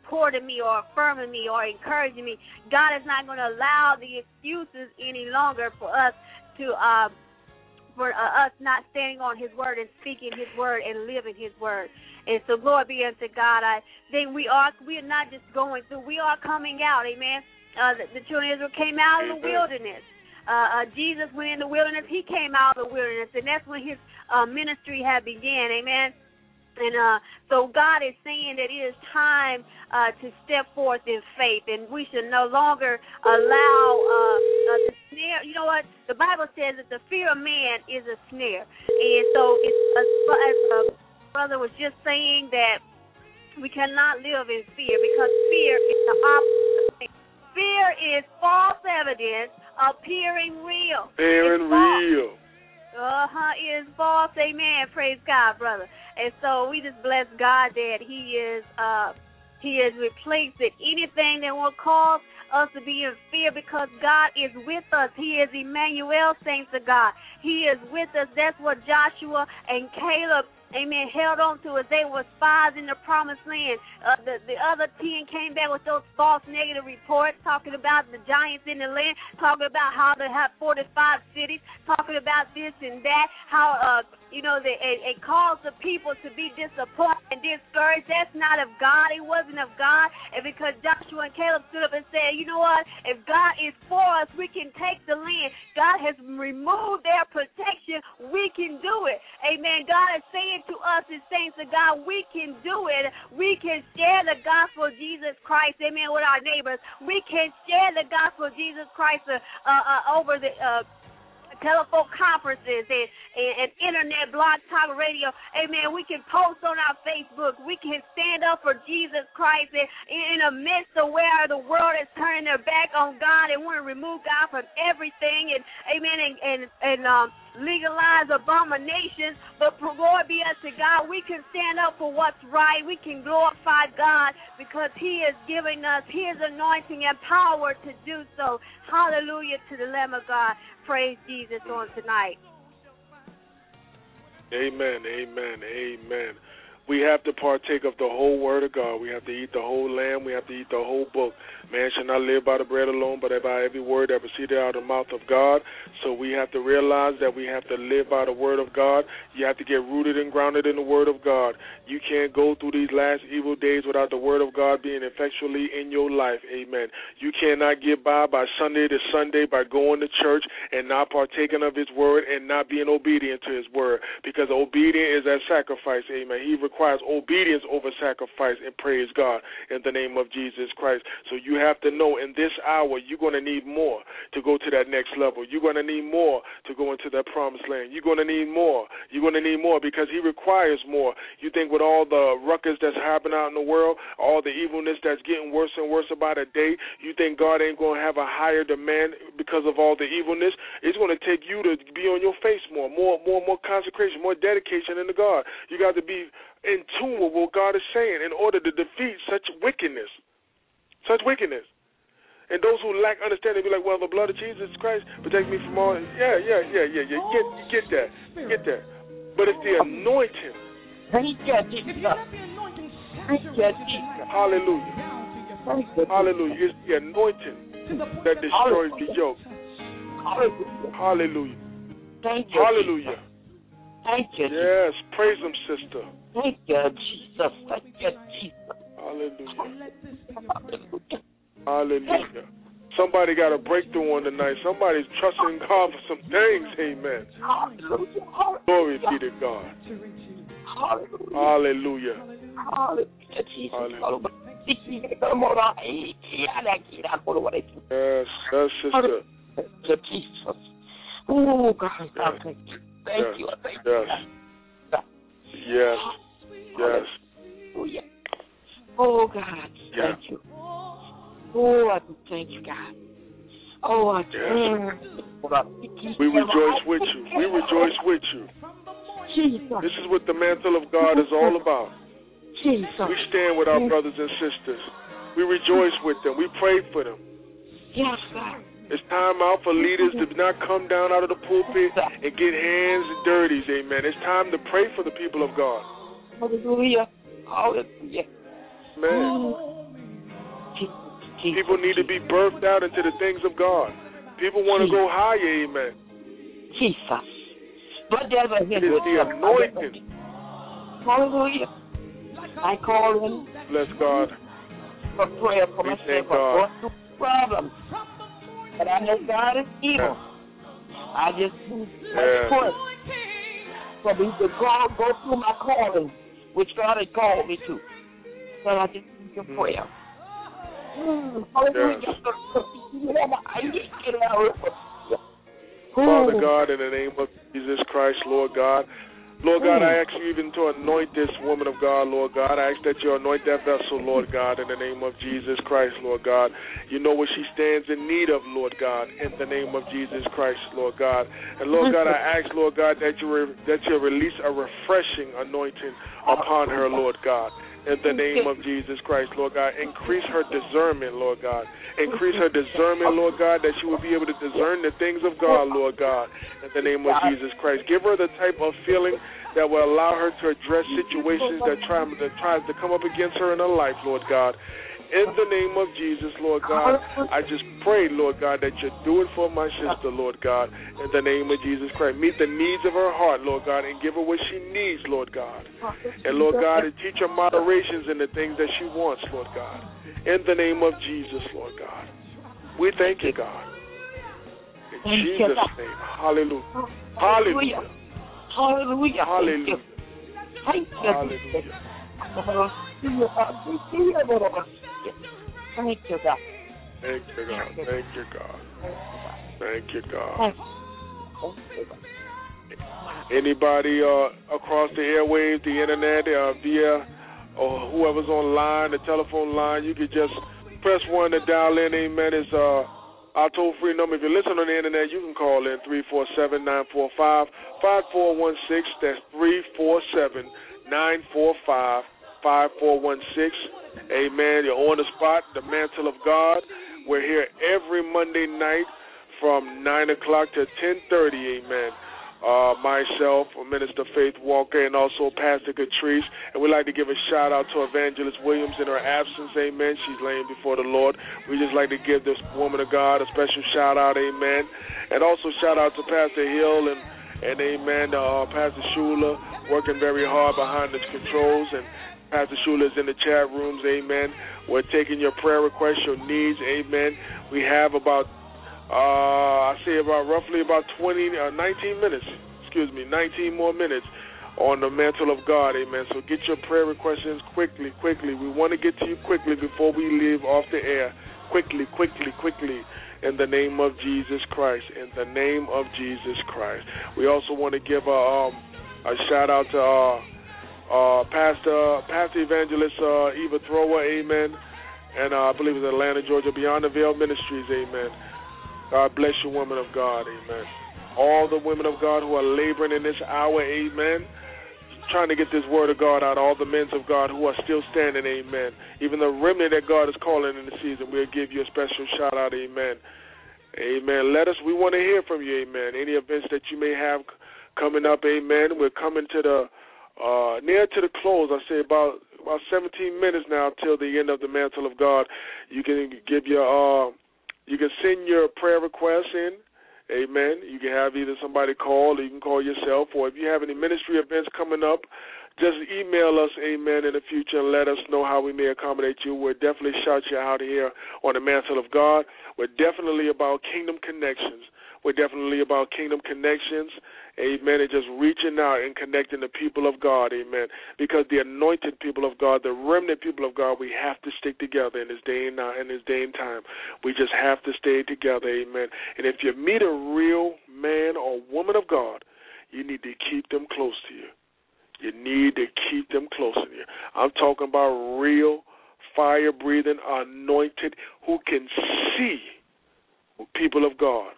Speaker 4: supporting me or affirming me or encouraging me. God is not going to allow the excuses any longer for us to uh, for uh, us not standing on his word and speaking his word and living his word. And so glory be unto God. I think we are we are not just going through, we are coming out, amen. Uh, the, the children of Israel came out of the wilderness. Uh, uh, Jesus went in the wilderness, he came out of the wilderness, and that's when his uh, ministry had began, amen. And uh, so God is saying that it is time uh, to step forth in faith, and we should no longer allow uh, uh, the snare. You know what? The Bible says that the fear of man is a snare. And so it's, uh, as the brother was just saying, that we cannot live in fear, because fear is the opposite of faith. Fear is false evidence appearing real.
Speaker 3: Appearing real.
Speaker 4: Uh-huh, is false, amen, praise God, brother. And so we just bless God that he is uh, he is replacing anything that will cause us to be in fear, because God is with us. He is Emmanuel, saints of God. He is with us. That's what Joshua and Caleb, amen, held on to, as they were spies in the promised land. Uh, the, the other ten came back with those false negative reports, talking about the giants in the land, talking about how they have fortified cities, talking about this and that, how, uh, you know, they, it, it caused the people to be disappointed and discouraged. That's not of God. It wasn't of God. And because Joshua and Caleb stood up and said, you know what, if God is for us, we can take the land. God has removed their protection. We can do it. Amen. God is saying to us as saints of God, we can do it. We can share the gospel of Jesus Christ, amen, with our neighbors. We can share the gospel of Jesus Christ uh, uh, over the uh, telephone conferences and, and, and internet, blog talk radio. Amen. We can post on our Facebook. We can stand up for Jesus Christ in, in the midst of where the world is turning their back on God and want to remove God from everything. And amen. And and, and um, legalize abominations. But glory be unto God, we can stand up for what's right. We can glorify God because he is giving us his anointing and power to do so. Hallelujah to the Lamb of God. Praise Jesus on tonight.
Speaker 3: Amen, amen, amen. We have to partake of the whole word of God. We have to eat the whole lamb. We have to eat the whole book. Man shall not live by the bread alone, but by every word that proceeded out of the mouth of God. So we have to realize that we have to live by the word of God. You have to get rooted and grounded in the word of God. You can't go through these last evil days without the word of God being effectually in your life. Amen. You cannot get by by Sunday to Sunday by going to church and not partaking of his word and not being obedient to his word, because obedience is that sacrifice. Amen. He requires obedience over sacrifice, and praise God in the name of Jesus Christ. So you have to know in this hour you're going to need more to go to that next level. You're going to need more to go into that promised land. You're going to need more. You're going to need more because he requires more. You think with all the ruckus that's happening out in the world, all the evilness that's getting worse and worse about a day, you think God ain't going to have a higher demand because of all the evilness? It's going to take you to be on your face more, more, more, more consecration, more dedication into God. You got to be in tune with what God is saying in order to defeat such wickedness. Such wickedness. And those who lack understanding be like, well, the blood of Jesus Christ protects me from all. Yeah, yeah, yeah, yeah, yeah. You get, you get that. You get that. But it's the anointing.
Speaker 8: Thank you, Jesus. Thank you, Jesus.
Speaker 3: Hallelujah. Hallelujah. It's the anointing that destroys the yoke. Hallelujah.
Speaker 8: Thank you.
Speaker 3: Hallelujah.
Speaker 8: Thank you.
Speaker 3: Yes, praise him, sister.
Speaker 8: Thank you, Jesus. Thank you, Jesus.
Speaker 3: Hallelujah.
Speaker 8: Hallelujah.
Speaker 3: Hallelujah. Somebody got a breakthrough on tonight. Somebody's trusting God for some things. Amen.
Speaker 8: Hallelujah.
Speaker 3: Glory be to God.
Speaker 8: Hallelujah.
Speaker 3: Hallelujah.
Speaker 8: Hallelujah, Jesus.
Speaker 3: Hallelujah.
Speaker 8: Yes,
Speaker 3: yes, sister.
Speaker 8: Thank you, Jesus. Oh, God, God, thank you. Thank
Speaker 3: yes.
Speaker 8: you. Thank
Speaker 3: yes.
Speaker 8: you.
Speaker 3: Yes. Yes.
Speaker 8: Hallelujah. Oh, God,
Speaker 3: yeah.
Speaker 8: thank you. Oh, I thank you, God. Oh, I
Speaker 3: yes.
Speaker 8: thank you.
Speaker 3: We rejoice with you. We rejoice with you.
Speaker 8: Jesus.
Speaker 3: This is what the mantle of God is all about.
Speaker 8: Jesus.
Speaker 3: We stand with our brothers and sisters. We rejoice with them. We pray for them.
Speaker 8: Yes, God.
Speaker 3: It's time out for leaders to not come down out of the pulpit and get hands dirty, amen. It's time to pray for the people of God.
Speaker 8: Hallelujah. Hallelujah.
Speaker 3: Man. People need to be birthed out into the things of God. People want to go higher, amen.
Speaker 8: Jesus. But there's a
Speaker 3: it is the anointing.
Speaker 8: Hallelujah. I call him.
Speaker 3: Bless God.
Speaker 8: For prayer for
Speaker 3: we
Speaker 8: myself. I'm going through problems. But I know God is evil. Yeah. I just
Speaker 3: yeah.
Speaker 8: pray for me to go, go through my calling, which God has called me to. So I just need your
Speaker 3: mm.
Speaker 8: prayer. Mm, hallelujah.
Speaker 3: Father God, in the name of Jesus Christ, Lord God, Lord God, I ask you even to anoint this woman of God, Lord God. I ask that you anoint that vessel, Lord God, in the name of Jesus Christ, Lord God. You know what she stands in need of, Lord God, in the name of Jesus Christ, Lord God. And Lord God, I ask, Lord God, that you re- that you release a refreshing anointing upon her, Lord God. In the name of Jesus Christ, Lord God, increase her discernment, Lord God. Increase her discernment, Lord God, that she will be able to discern the things of God, Lord God, in the name of Jesus Christ. Give her the type of feeling that will allow her to address situations that, try, that tries to come up against her in her life, Lord God. In the name of Jesus, Lord God, I just pray, Lord God, that you do it for my sister, Lord God, in the name of Jesus Christ. Meet the needs of her heart, Lord God, and give her what she needs, Lord God. And, Lord God, and teach her moderations in the things that she wants, Lord God. In the name of Jesus, Lord God. We thank you, God. In Jesus' name. Hallelujah. Hallelujah.
Speaker 8: Hallelujah.
Speaker 3: Hallelujah.
Speaker 8: Thank you.
Speaker 3: Hallelujah.
Speaker 8: Thank you, God.
Speaker 3: Thank you, God. Thank you, God. Thank you, God. Anybody uh, across the airwaves, the internet, uh, via or whoever's online, the telephone line, you could just press one to dial in. Amen. It's uh, our toll-free number. If you're listening on the internet, you can call in three four seven, nine four five, five four one six. That's three four seven, nine four five, five four one six. Amen. You're on the spot, the mantle of God. We're here every Monday night from nine o'clock to ten thirty. Amen. Uh, myself, Minister Faith Walker, and also Pastor Catrice. And we'd like to give a shout-out to Evangelist Williams in her absence. Amen. She's laying before the Lord. We just like to give this woman of God a special shout-out. Amen. And also shout-out to Pastor Hill and, and amen, uh, Pastor Shula, working very hard behind the controls. And Pastor Shula is in the chat rooms. Amen. We're taking your prayer requests, your needs. Amen. We have about Uh, I say about roughly about twenty, uh, nineteen minutes, excuse me, nineteen more minutes on the mantle of God, amen. So get your prayer requests quickly, quickly. We want to get to you quickly before we leave off the air. Quickly, quickly, quickly, in the name of Jesus Christ, in the name of Jesus Christ. We also want to give a, um, a shout-out to uh, uh, Pastor Pastor Evangelist uh, Eva Thrower, amen, and uh, I believe it's Atlanta, Georgia, Beyond the Veil Ministries, amen. God bless you, women of God, amen. All the women of God who are laboring in this hour, amen, trying to get this word of God out, all the men of God who are still standing, amen. Even the remnant that God is calling in the season, we'll give you a special shout-out, amen. Amen. Let us, we want to hear from you, amen. Any events that you may have coming up, amen. We're coming to the, uh, near to the close, I say about, about seventeen minutes now till the end of the mantle of God. You can give your, uh, You can send your prayer requests in, amen. You can have either somebody call or you can call yourself, or if you have any ministry events coming up, just email us, amen, in the future and let us know how we may accommodate you. We'll definitely shout you out here on the mantle of God. We're definitely about kingdom connections. We're definitely about kingdom connections, amen, and just reaching out and connecting the people of God, amen, because the anointed people of God, the remnant people of God, we have to stick together in this day and in this day and time. We just have to stay together, amen. And if you meet a real man or woman of God, you need to keep them close to you. You need to keep them close to you. I'm talking about real, fire-breathing, anointed, who can see people of God.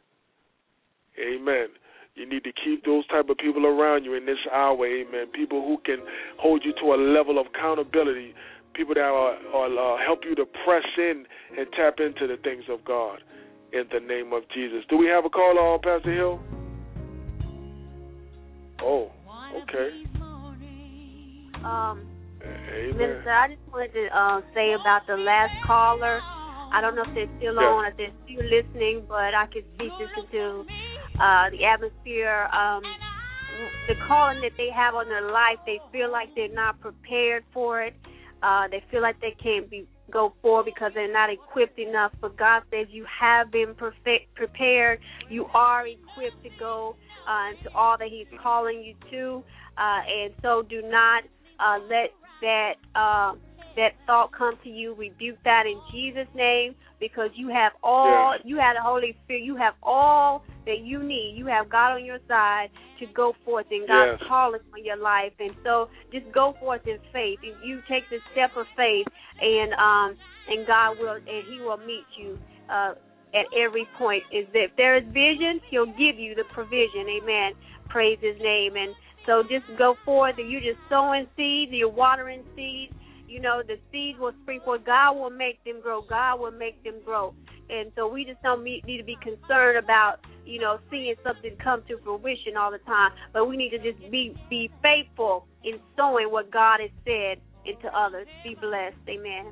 Speaker 3: Amen. You need to keep those type of people around you in this hour, amen. People who can hold you to a level of accountability, people that are, are uh, help you to press in and tap into the things of God in the name of Jesus. Do we have a caller on, Pastor Hill? Oh, okay.
Speaker 4: Um,
Speaker 3: Amen.
Speaker 4: Minister, I just wanted to uh, say about the last caller. I don't know if they're still
Speaker 3: yeah.
Speaker 4: on, if they're still listening, but I can speak this into uh, the atmosphere. Um, the calling that they have on their life, they feel like they're not prepared for it. Uh, they feel like they can't be go forward because they're not equipped enough. But God says you have been perfect, prepared. You are equipped to go uh, into all that He's calling you to. Uh, and so do not uh, let that uh, that thought come to you. Rebuke that in Jesus' name, because you have all,
Speaker 3: yes.
Speaker 4: you have the Holy Spirit. You have all that you need. You have God on your side to go forth in God's
Speaker 3: yes.
Speaker 4: calling for your life. And so just go forth in faith. If you take the step of faith, and um, and God will, and He will meet you uh, at every point. Is that if there is vision, He'll give you the provision. Amen. Praise His name. And so just go forth, and you're just sowing seeds, you're watering seeds. You know, the seeds will spring forth. God will make them grow. God will make them grow. And so we just don't need to be concerned about, you know, seeing something come to fruition all the time. But we need to just be, be faithful in sowing what God has said into others. Be blessed. Amen.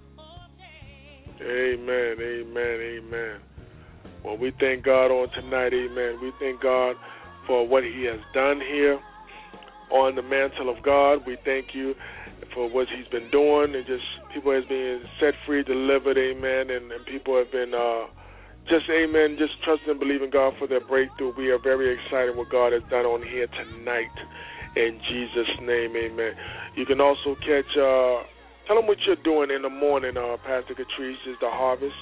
Speaker 3: Amen, amen, amen. Well, we thank God on tonight, amen. We thank God for what He has done here on the mantle of God. We thank you for what He's been doing, and just people has been set free, delivered, amen, and, and people have been uh, just, amen, just trusting and believing God for their breakthrough. We are very excited what God has done on here tonight, in Jesus' name, amen. You can also catch, uh, tell them what you're doing in the morning, uh, Pastor Catrice, is the harvest.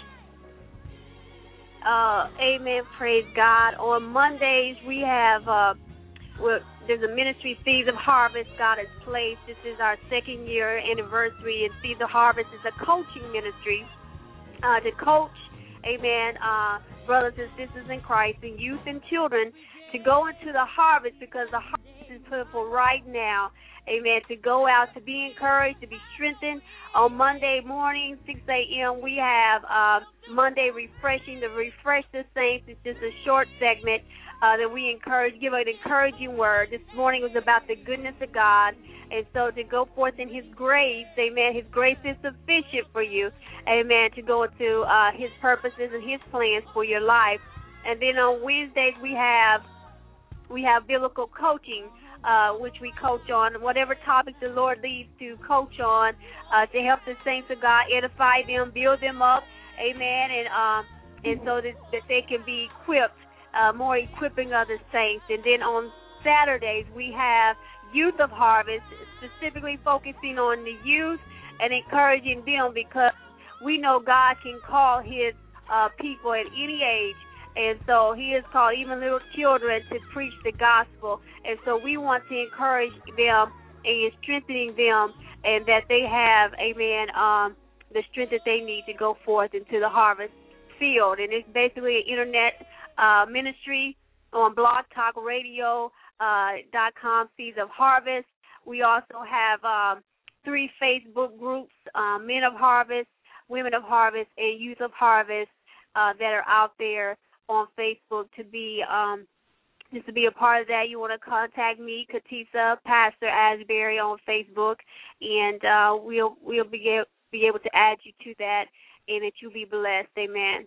Speaker 4: Uh, amen, praise God. On Mondays, we have, uh, we're, there's a ministry, Seeds of Harvest, God has placed. This is our second year anniversary, and Seeds of Harvest is a coaching ministry uh, to coach, amen, uh, brothers and sisters in Christ, and youth and children to go into the harvest, because the harvest is plentiful right now, amen, to go out, to be encouraged, to be strengthened. On Monday morning, six a.m., we have uh, Monday Refreshing, to refresh the saints. It's just a short segment uh, that we encourage, give an encouraging word. This morning was about the goodness of God, and so to go forth in His grace, amen, His grace is sufficient for you, amen, to go into uh, His purposes and His plans for your life. And then on Wednesdays, we have we have biblical coaching, Uh, which we coach on, whatever topic the Lord leads to coach on, uh, to help the saints of God, edify them, build them up, amen, and um, and so that, that they can be equipped, uh, more equipping of the saints. And then on Saturdays, we have Youth of Harvest, specifically focusing on the youth and encouraging them, because we know God can call His uh, people at any age. And so He has called even little children to preach the gospel. And so we want to encourage them and strengthening them, and that they have, amen, um, the strength that they need to go forth into the harvest field. And it's basically an internet uh, ministry on blog talk radio dot com, Seeds of Harvest. We also have um, three Facebook groups, uh, Men of Harvest, Women of Harvest, and Youth of Harvest, uh, that are out there on Facebook. To be um, just to be a part of that, you want to contact me, Katisa, Pastor Asbury, on Facebook, and uh, we'll we'll be able, be able to add you to that, and that you'll be blessed. Amen.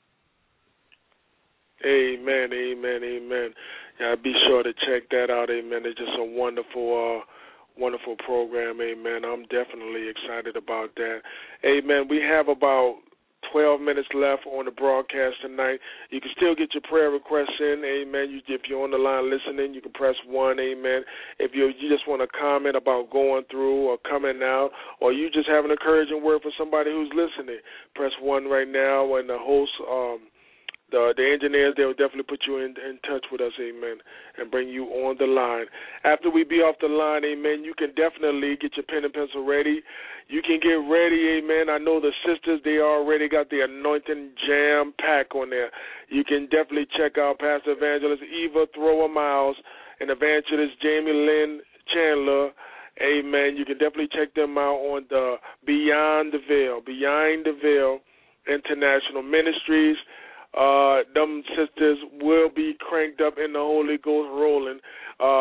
Speaker 3: Amen, amen, amen. Yeah, be sure to check that out. Amen. It's just a wonderful, uh, wonderful program. Amen. I'm definitely excited about that. Amen. We have about twelve minutes left on the broadcast tonight. You can still get your prayer requests in, amen. You, if you're on the line listening, you can press one, amen. If you you just want to comment about going through or coming out, or you just have an encouraging word for somebody who's listening, press one right now, and the host, um, the, the engineers, they will definitely put you in, in touch with us, amen, and bring you on the line. After we be off the line, amen, you can definitely get your pen and pencil ready. You can get ready, amen. I know the sisters, they already got the anointing jam pack on there. You can definitely check out Pastor Evangelist Eva Thrower Miles and Evangelist Jamie Lynn Chandler, amen. You can definitely check them out on the Beyond the Veil, Beyond the Veil International Ministries. Uh, them sisters will be cranked up in the Holy Ghost rolling uh,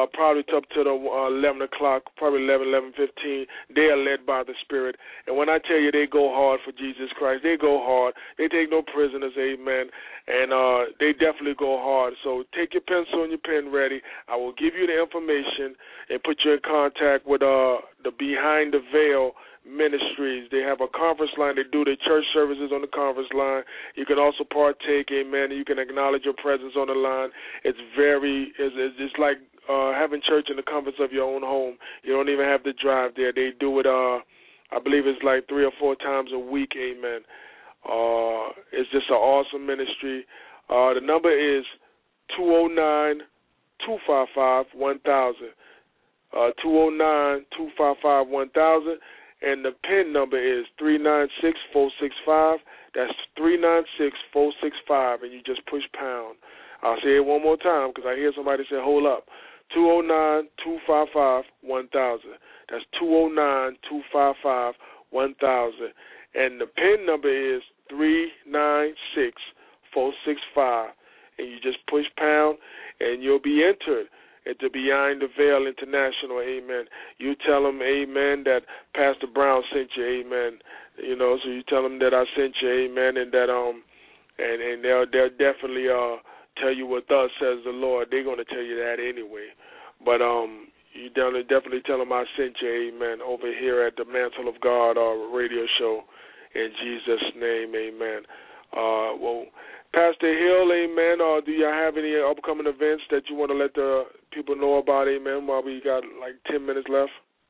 Speaker 3: uh, probably up to the uh, eleven o'clock, probably eleven, eleven fifteen. They are led by the Spirit. And when I tell you they go hard for Jesus Christ, they go hard. They take no prisoners, amen. And uh, they definitely go hard. So take your pencil and your pen ready. I will give you the information and put you in contact with uh, the Behind the Veil Ministries. They have a conference line. They do their church services on the conference line. You can also partake, amen. You can acknowledge your presence on the line. It's very, it's, it's like uh, having church in the comforts of your own home. You don't even have to drive there. They do it, uh, I believe it's like three or four times a week, amen. Uh, it's just an awesome ministry. Uh, the number is two oh nine, two five five, one thousand. Uh, two oh nine, two five five, one thousand. And the PIN number is three nine six, four six five. That's three nine six, four six five, and you just push pound. I'll say it one more time because I hear somebody say, hold up. two oh nine, two five five, one thousand. That's two oh nine, two five five, one thousand. And the PIN number is three nine six, four six five. And you just push pound, and you'll be entered into Behind the Veil International, amen. You tell them, amen, that Pastor Brown sent you, amen. You know, so you tell them that I sent you, amen, and that um, and and they'll they'll definitely uh tell you what thus says the Lord. They're gonna tell you that anyway, but um, you definitely tell them I sent you, amen, over here at the Mantle of God uh, radio show, in Jesus' name, amen. Uh, well. Pastor Hill, amen, uh, do you have any upcoming events that you want to let the people know about, amen, while we got like ten minutes left?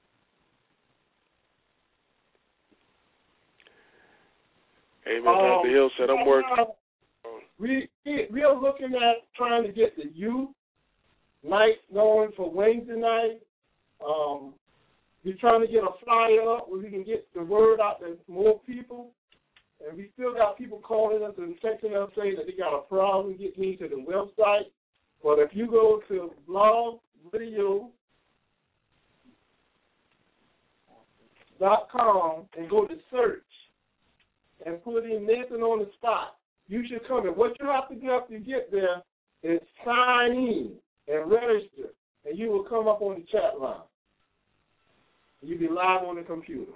Speaker 3: Amen, um, Pastor Hill said, I'm working.
Speaker 5: We, we are looking at trying to get the youth night going for Wednesday night. Um, we're trying to get a flyer up where we can get the word out to more people. And we still got people calling us and texting us saying that they got a problem getting into the website. But if you go to blog radio dot com and go to search and put in Nathan on the Spot, you should come in. What you have to do after you get there is sign in and register, and you will come up on the chat line. You'll be live on the computer.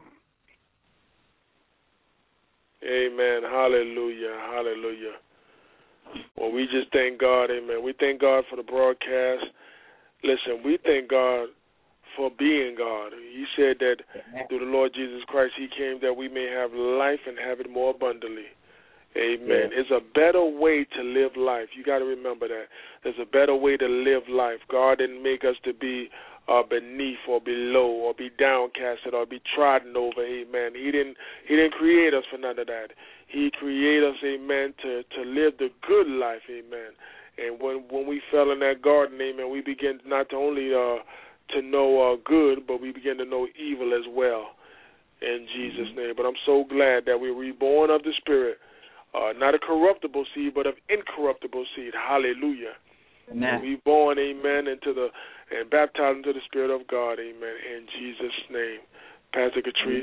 Speaker 3: Amen. Hallelujah. Hallelujah. Well, we just thank God. Amen. We thank God for the broadcast. Listen, we thank God for being God. He said that through the Lord Jesus Christ, he came that we may have life and have it more abundantly. Amen. Yeah. It's a better way to live life. You got to remember that. There's a better way to live life. God didn't make us to be Uh, beneath or below or be downcasted or be trodden over, amen. He didn't he didn't create us for none of that. He created us, amen, to, to live the good life, amen. And when when we fell in that garden, amen, we began not to only uh, to know uh, good, but we began to know evil as well, in Jesus' name. But I'm so glad that we're reborn of the Spirit, uh, not a corruptible seed, but of incorruptible seed. Hallelujah. Amen. We born, amen, into the and baptized into the Spirit of God, amen, in Jesus' name. Pastor Catrice.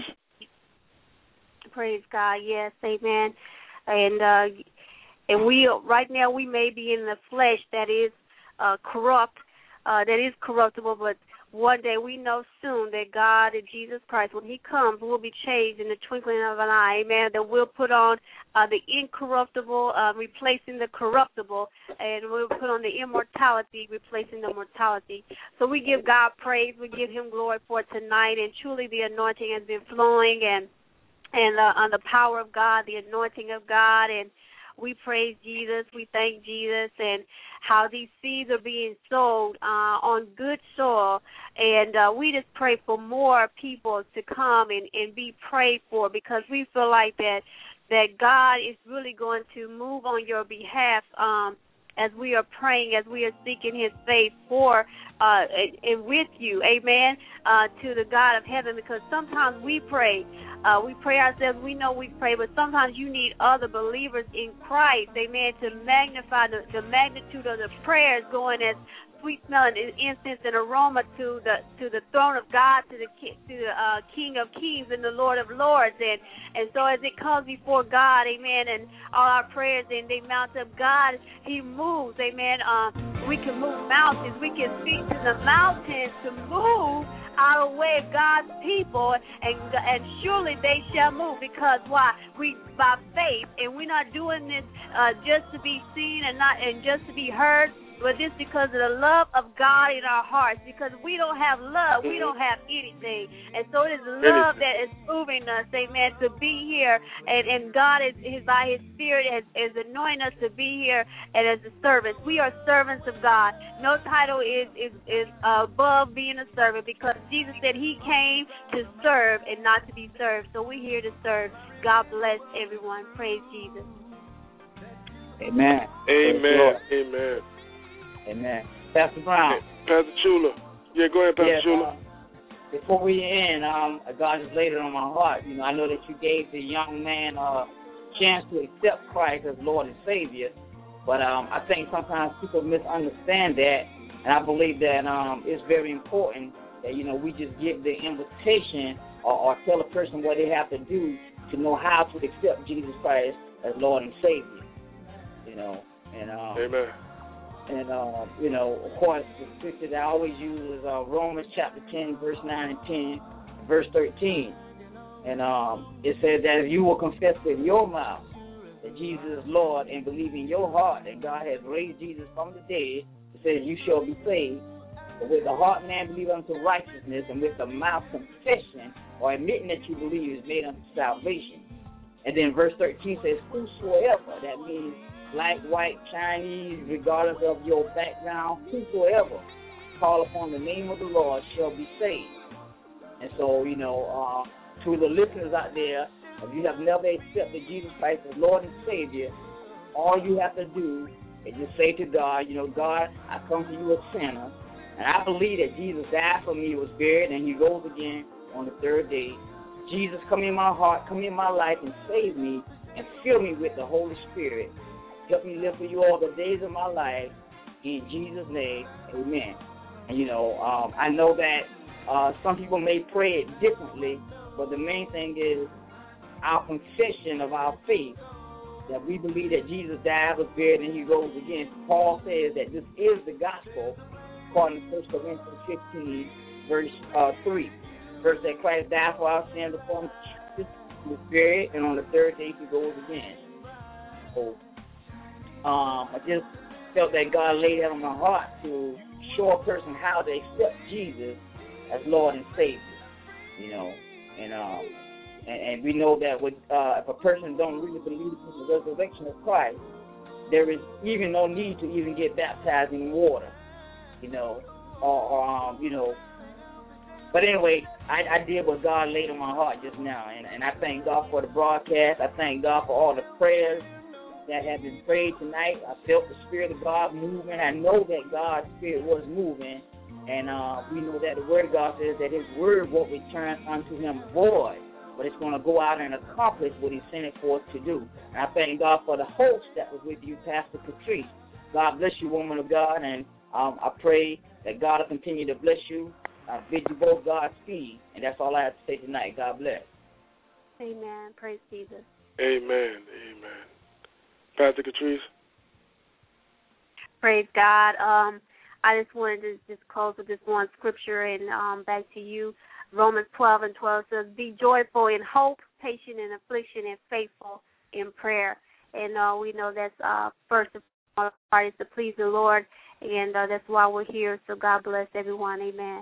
Speaker 4: Praise God, yes, amen. And uh, and we right now we may be in the flesh that is uh, corrupt, uh, that is corruptible, but one day we know soon that God and Jesus Christ, when he comes, will be changed in the twinkling of an eye, amen, that we'll put on uh, the incorruptible, uh, replacing the corruptible, and we'll put on the immortality, replacing the mortality. So we give God praise, we give him glory for tonight, and truly the anointing has been flowing, and, and uh, on the power of God, the anointing of God, and we praise Jesus, we thank Jesus, and how these seeds are being sowed uh, on good soil. And uh, we just pray for more people to come and, and be prayed for, because we feel like that that God is really going to move on your behalf um, as we are praying, as we are seeking his face for uh, and, and with you, amen, uh, to the God of heaven, because sometimes we pray, uh, we pray ourselves, we know we pray, but sometimes you need other believers in Christ, amen, to magnify the, the magnitude of the prayers going as sweet smelling incense and aroma to the to the throne of God, to the to the uh, King of Kings and the Lord of Lords. And and so as it comes before God, amen, and all our prayers and they mount up, God, He moves, amen. Um, we can move mountains. We can speak to the mountains to move out of the way of God's people, and and surely they shall move. Because why? We by faith, and we're not doing this uh, just to be seen and not and just to be heard, but this because of the love of God in our hearts. Because we don't have love, we don't have anything. And so it is love that is moving us, amen, to be here. And, and God is, is by His Spirit is, is anointing us to be here and as a servant. We are servants of God. No title is, is, is uh, above being a servant, because Jesus said He came to serve and not to be served. So we're here to serve. God bless everyone. Praise Jesus.
Speaker 9: Amen.
Speaker 3: Amen. Amen.
Speaker 9: Amen. Pastor Brown.
Speaker 3: Pastor Chula. Yeah, go ahead, Pastor
Speaker 9: yes,
Speaker 3: Chula.
Speaker 9: Uh, before we end, um, God has laid it on my heart. You know, I know that you gave the young man a chance to accept Christ as Lord and Savior, but um, I think sometimes people misunderstand that, and I believe that um, it's very important that, you know, we just give the invitation or, or tell a person what they have to do to know how to accept Jesus Christ as Lord and Savior. You know, and um,
Speaker 3: Amen.
Speaker 9: And, uh, you know, of course, the scripture that I always use is uh, Romans chapter ten, verse nine and ten, verse thirteen. And um, it says that if you will confess with your mouth that Jesus is Lord and believe in your heart that God has raised Jesus from the dead, it says you shall be saved. But with the heart man believe unto righteousness, and with the mouth confession or admitting that you believe is made unto salvation. And then verse thirteen says, whosoever, that means black, white, Chinese, regardless of your background, whosoever call upon the name of the Lord shall be saved. And so, you know, uh, to the listeners out there, if you have never accepted Jesus Christ as Lord and Savior, all you have to do is just say to God, you know, God, I come to you a sinner, and I believe that Jesus died for me, was buried, and He rose again on the third day. Jesus, come in my heart, come in my life, and save me, and fill me with the Holy Spirit. Help me live for you all the days of my life. In Jesus' name, amen. And, you know, um, I know that uh, some people may pray it differently, but the main thing is our confession of our faith, that we believe that Jesus died, was buried, and He rose again. Paul says that this is the gospel, according to First Corinthians fifteen, verse uh, three. Verse that Christ died for our sins upon Jesus, was buried, and on the third day He rose again. So, Um, I just felt that God laid that on my heart to show a person how to accept Jesus as Lord and Savior, you know. And um, and, and we know that with, uh, if a person don't really believe in the resurrection of Christ, there is even no need to even get baptized in water, you know, or, or um, you know. But anyway, I, I did what God laid on my heart just now, and, and I thank God for the broadcast. I thank God for all the prayers that have been prayed tonight. I felt the Spirit of God moving. I know that God's Spirit was moving. And uh, we know that the Word of God says that His Word won't return unto Him void, but it's going to go out and accomplish what He sent it forth to do. And I thank God for the host that was with you, Pastor Patrice. God bless you, woman of God, and um, I pray that God will continue to bless you. I bid you both Godspeed, and that's all I have to say tonight. God bless.
Speaker 4: Amen. Praise Jesus.
Speaker 3: Amen. Amen. Pastor Catrice.
Speaker 4: Praise God. Um, I just wanted to just close with this one scripture, and um, back to you. Romans twelve and twelve says, be joyful in hope, patient in affliction, and faithful in prayer. And uh, we know that's uh, first and foremost is to please the Lord, and uh, that's why we're here. So God bless everyone. Amen.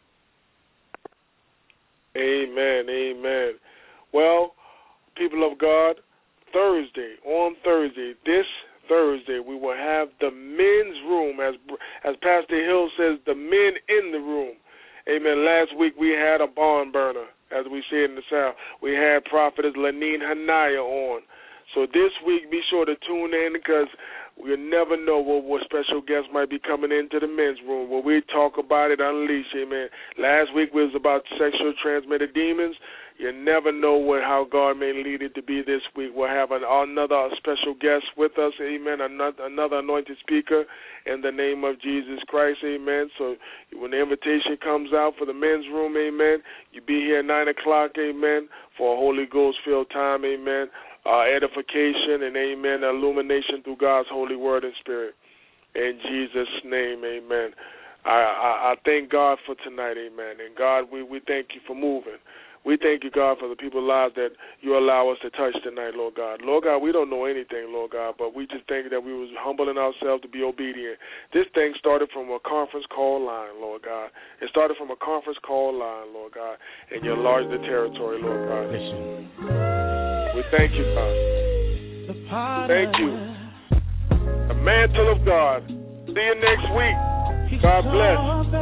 Speaker 3: Amen. Amen. Well, people of God, Thursday, on Thursday, this Thursday, we will have the men's room, as as Pastor Hill says, the men in the room. Amen. Last week we had a barn burner, as we say in the South. We had Prophetess Lanine Hanaya on. So this week, be sure to tune in, because You never know what, what special guests might be coming into the men's room where we talk about it, unleash, amen. Last week was about sexual transmitted demons. You never know what how God may lead it to be this week. We'll have an, another special guest with us, amen, another, another anointed speaker in the name of Jesus Christ, amen. So when the invitation comes out for the men's room, amen, you be here at nine o'clock, amen, for a Holy Ghost-filled time, amen, uh, edification and, amen, illumination through God's holy word and spirit. In Jesus' name, amen. I, I, I thank God for tonight, amen. And God, we, we thank you for moving. We thank you, God, for the people's lives that you allow us to touch tonight, Lord God. Lord God, we don't know anything, Lord God, but we just thank you that we was humbling ourselves to be obedient. This thing started from a conference call line, Lord God. It started from a conference call line, Lord God, and you enlarged the territory, Lord God. We thank you, God. Thank you. The mantle of God. See you next week. God bless.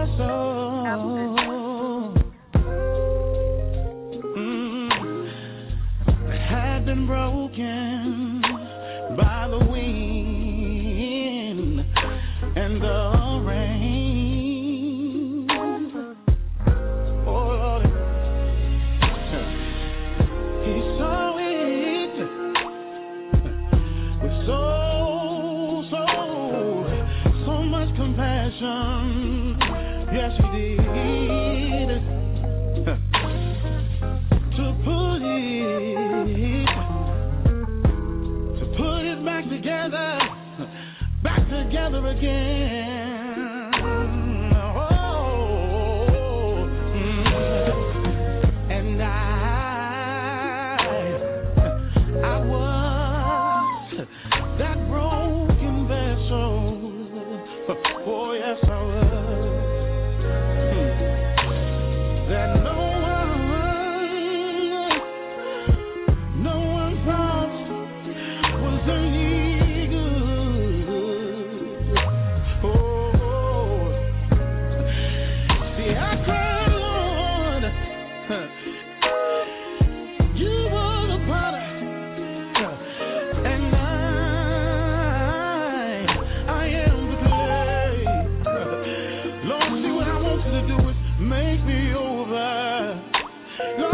Speaker 2: Been broken by the wind and the rain. Oh Lord, He saw it with so so so much compassion. Yes, He did to put it. Back together, back together again. Oh, and I, I was that broken vessel. Oh yes, I was. That no one, no one thought was any good. Oh, see, I cried, Lord, you were the potter, and I, I am the clay. Lord, see, what I want you to do is make me over. Lord,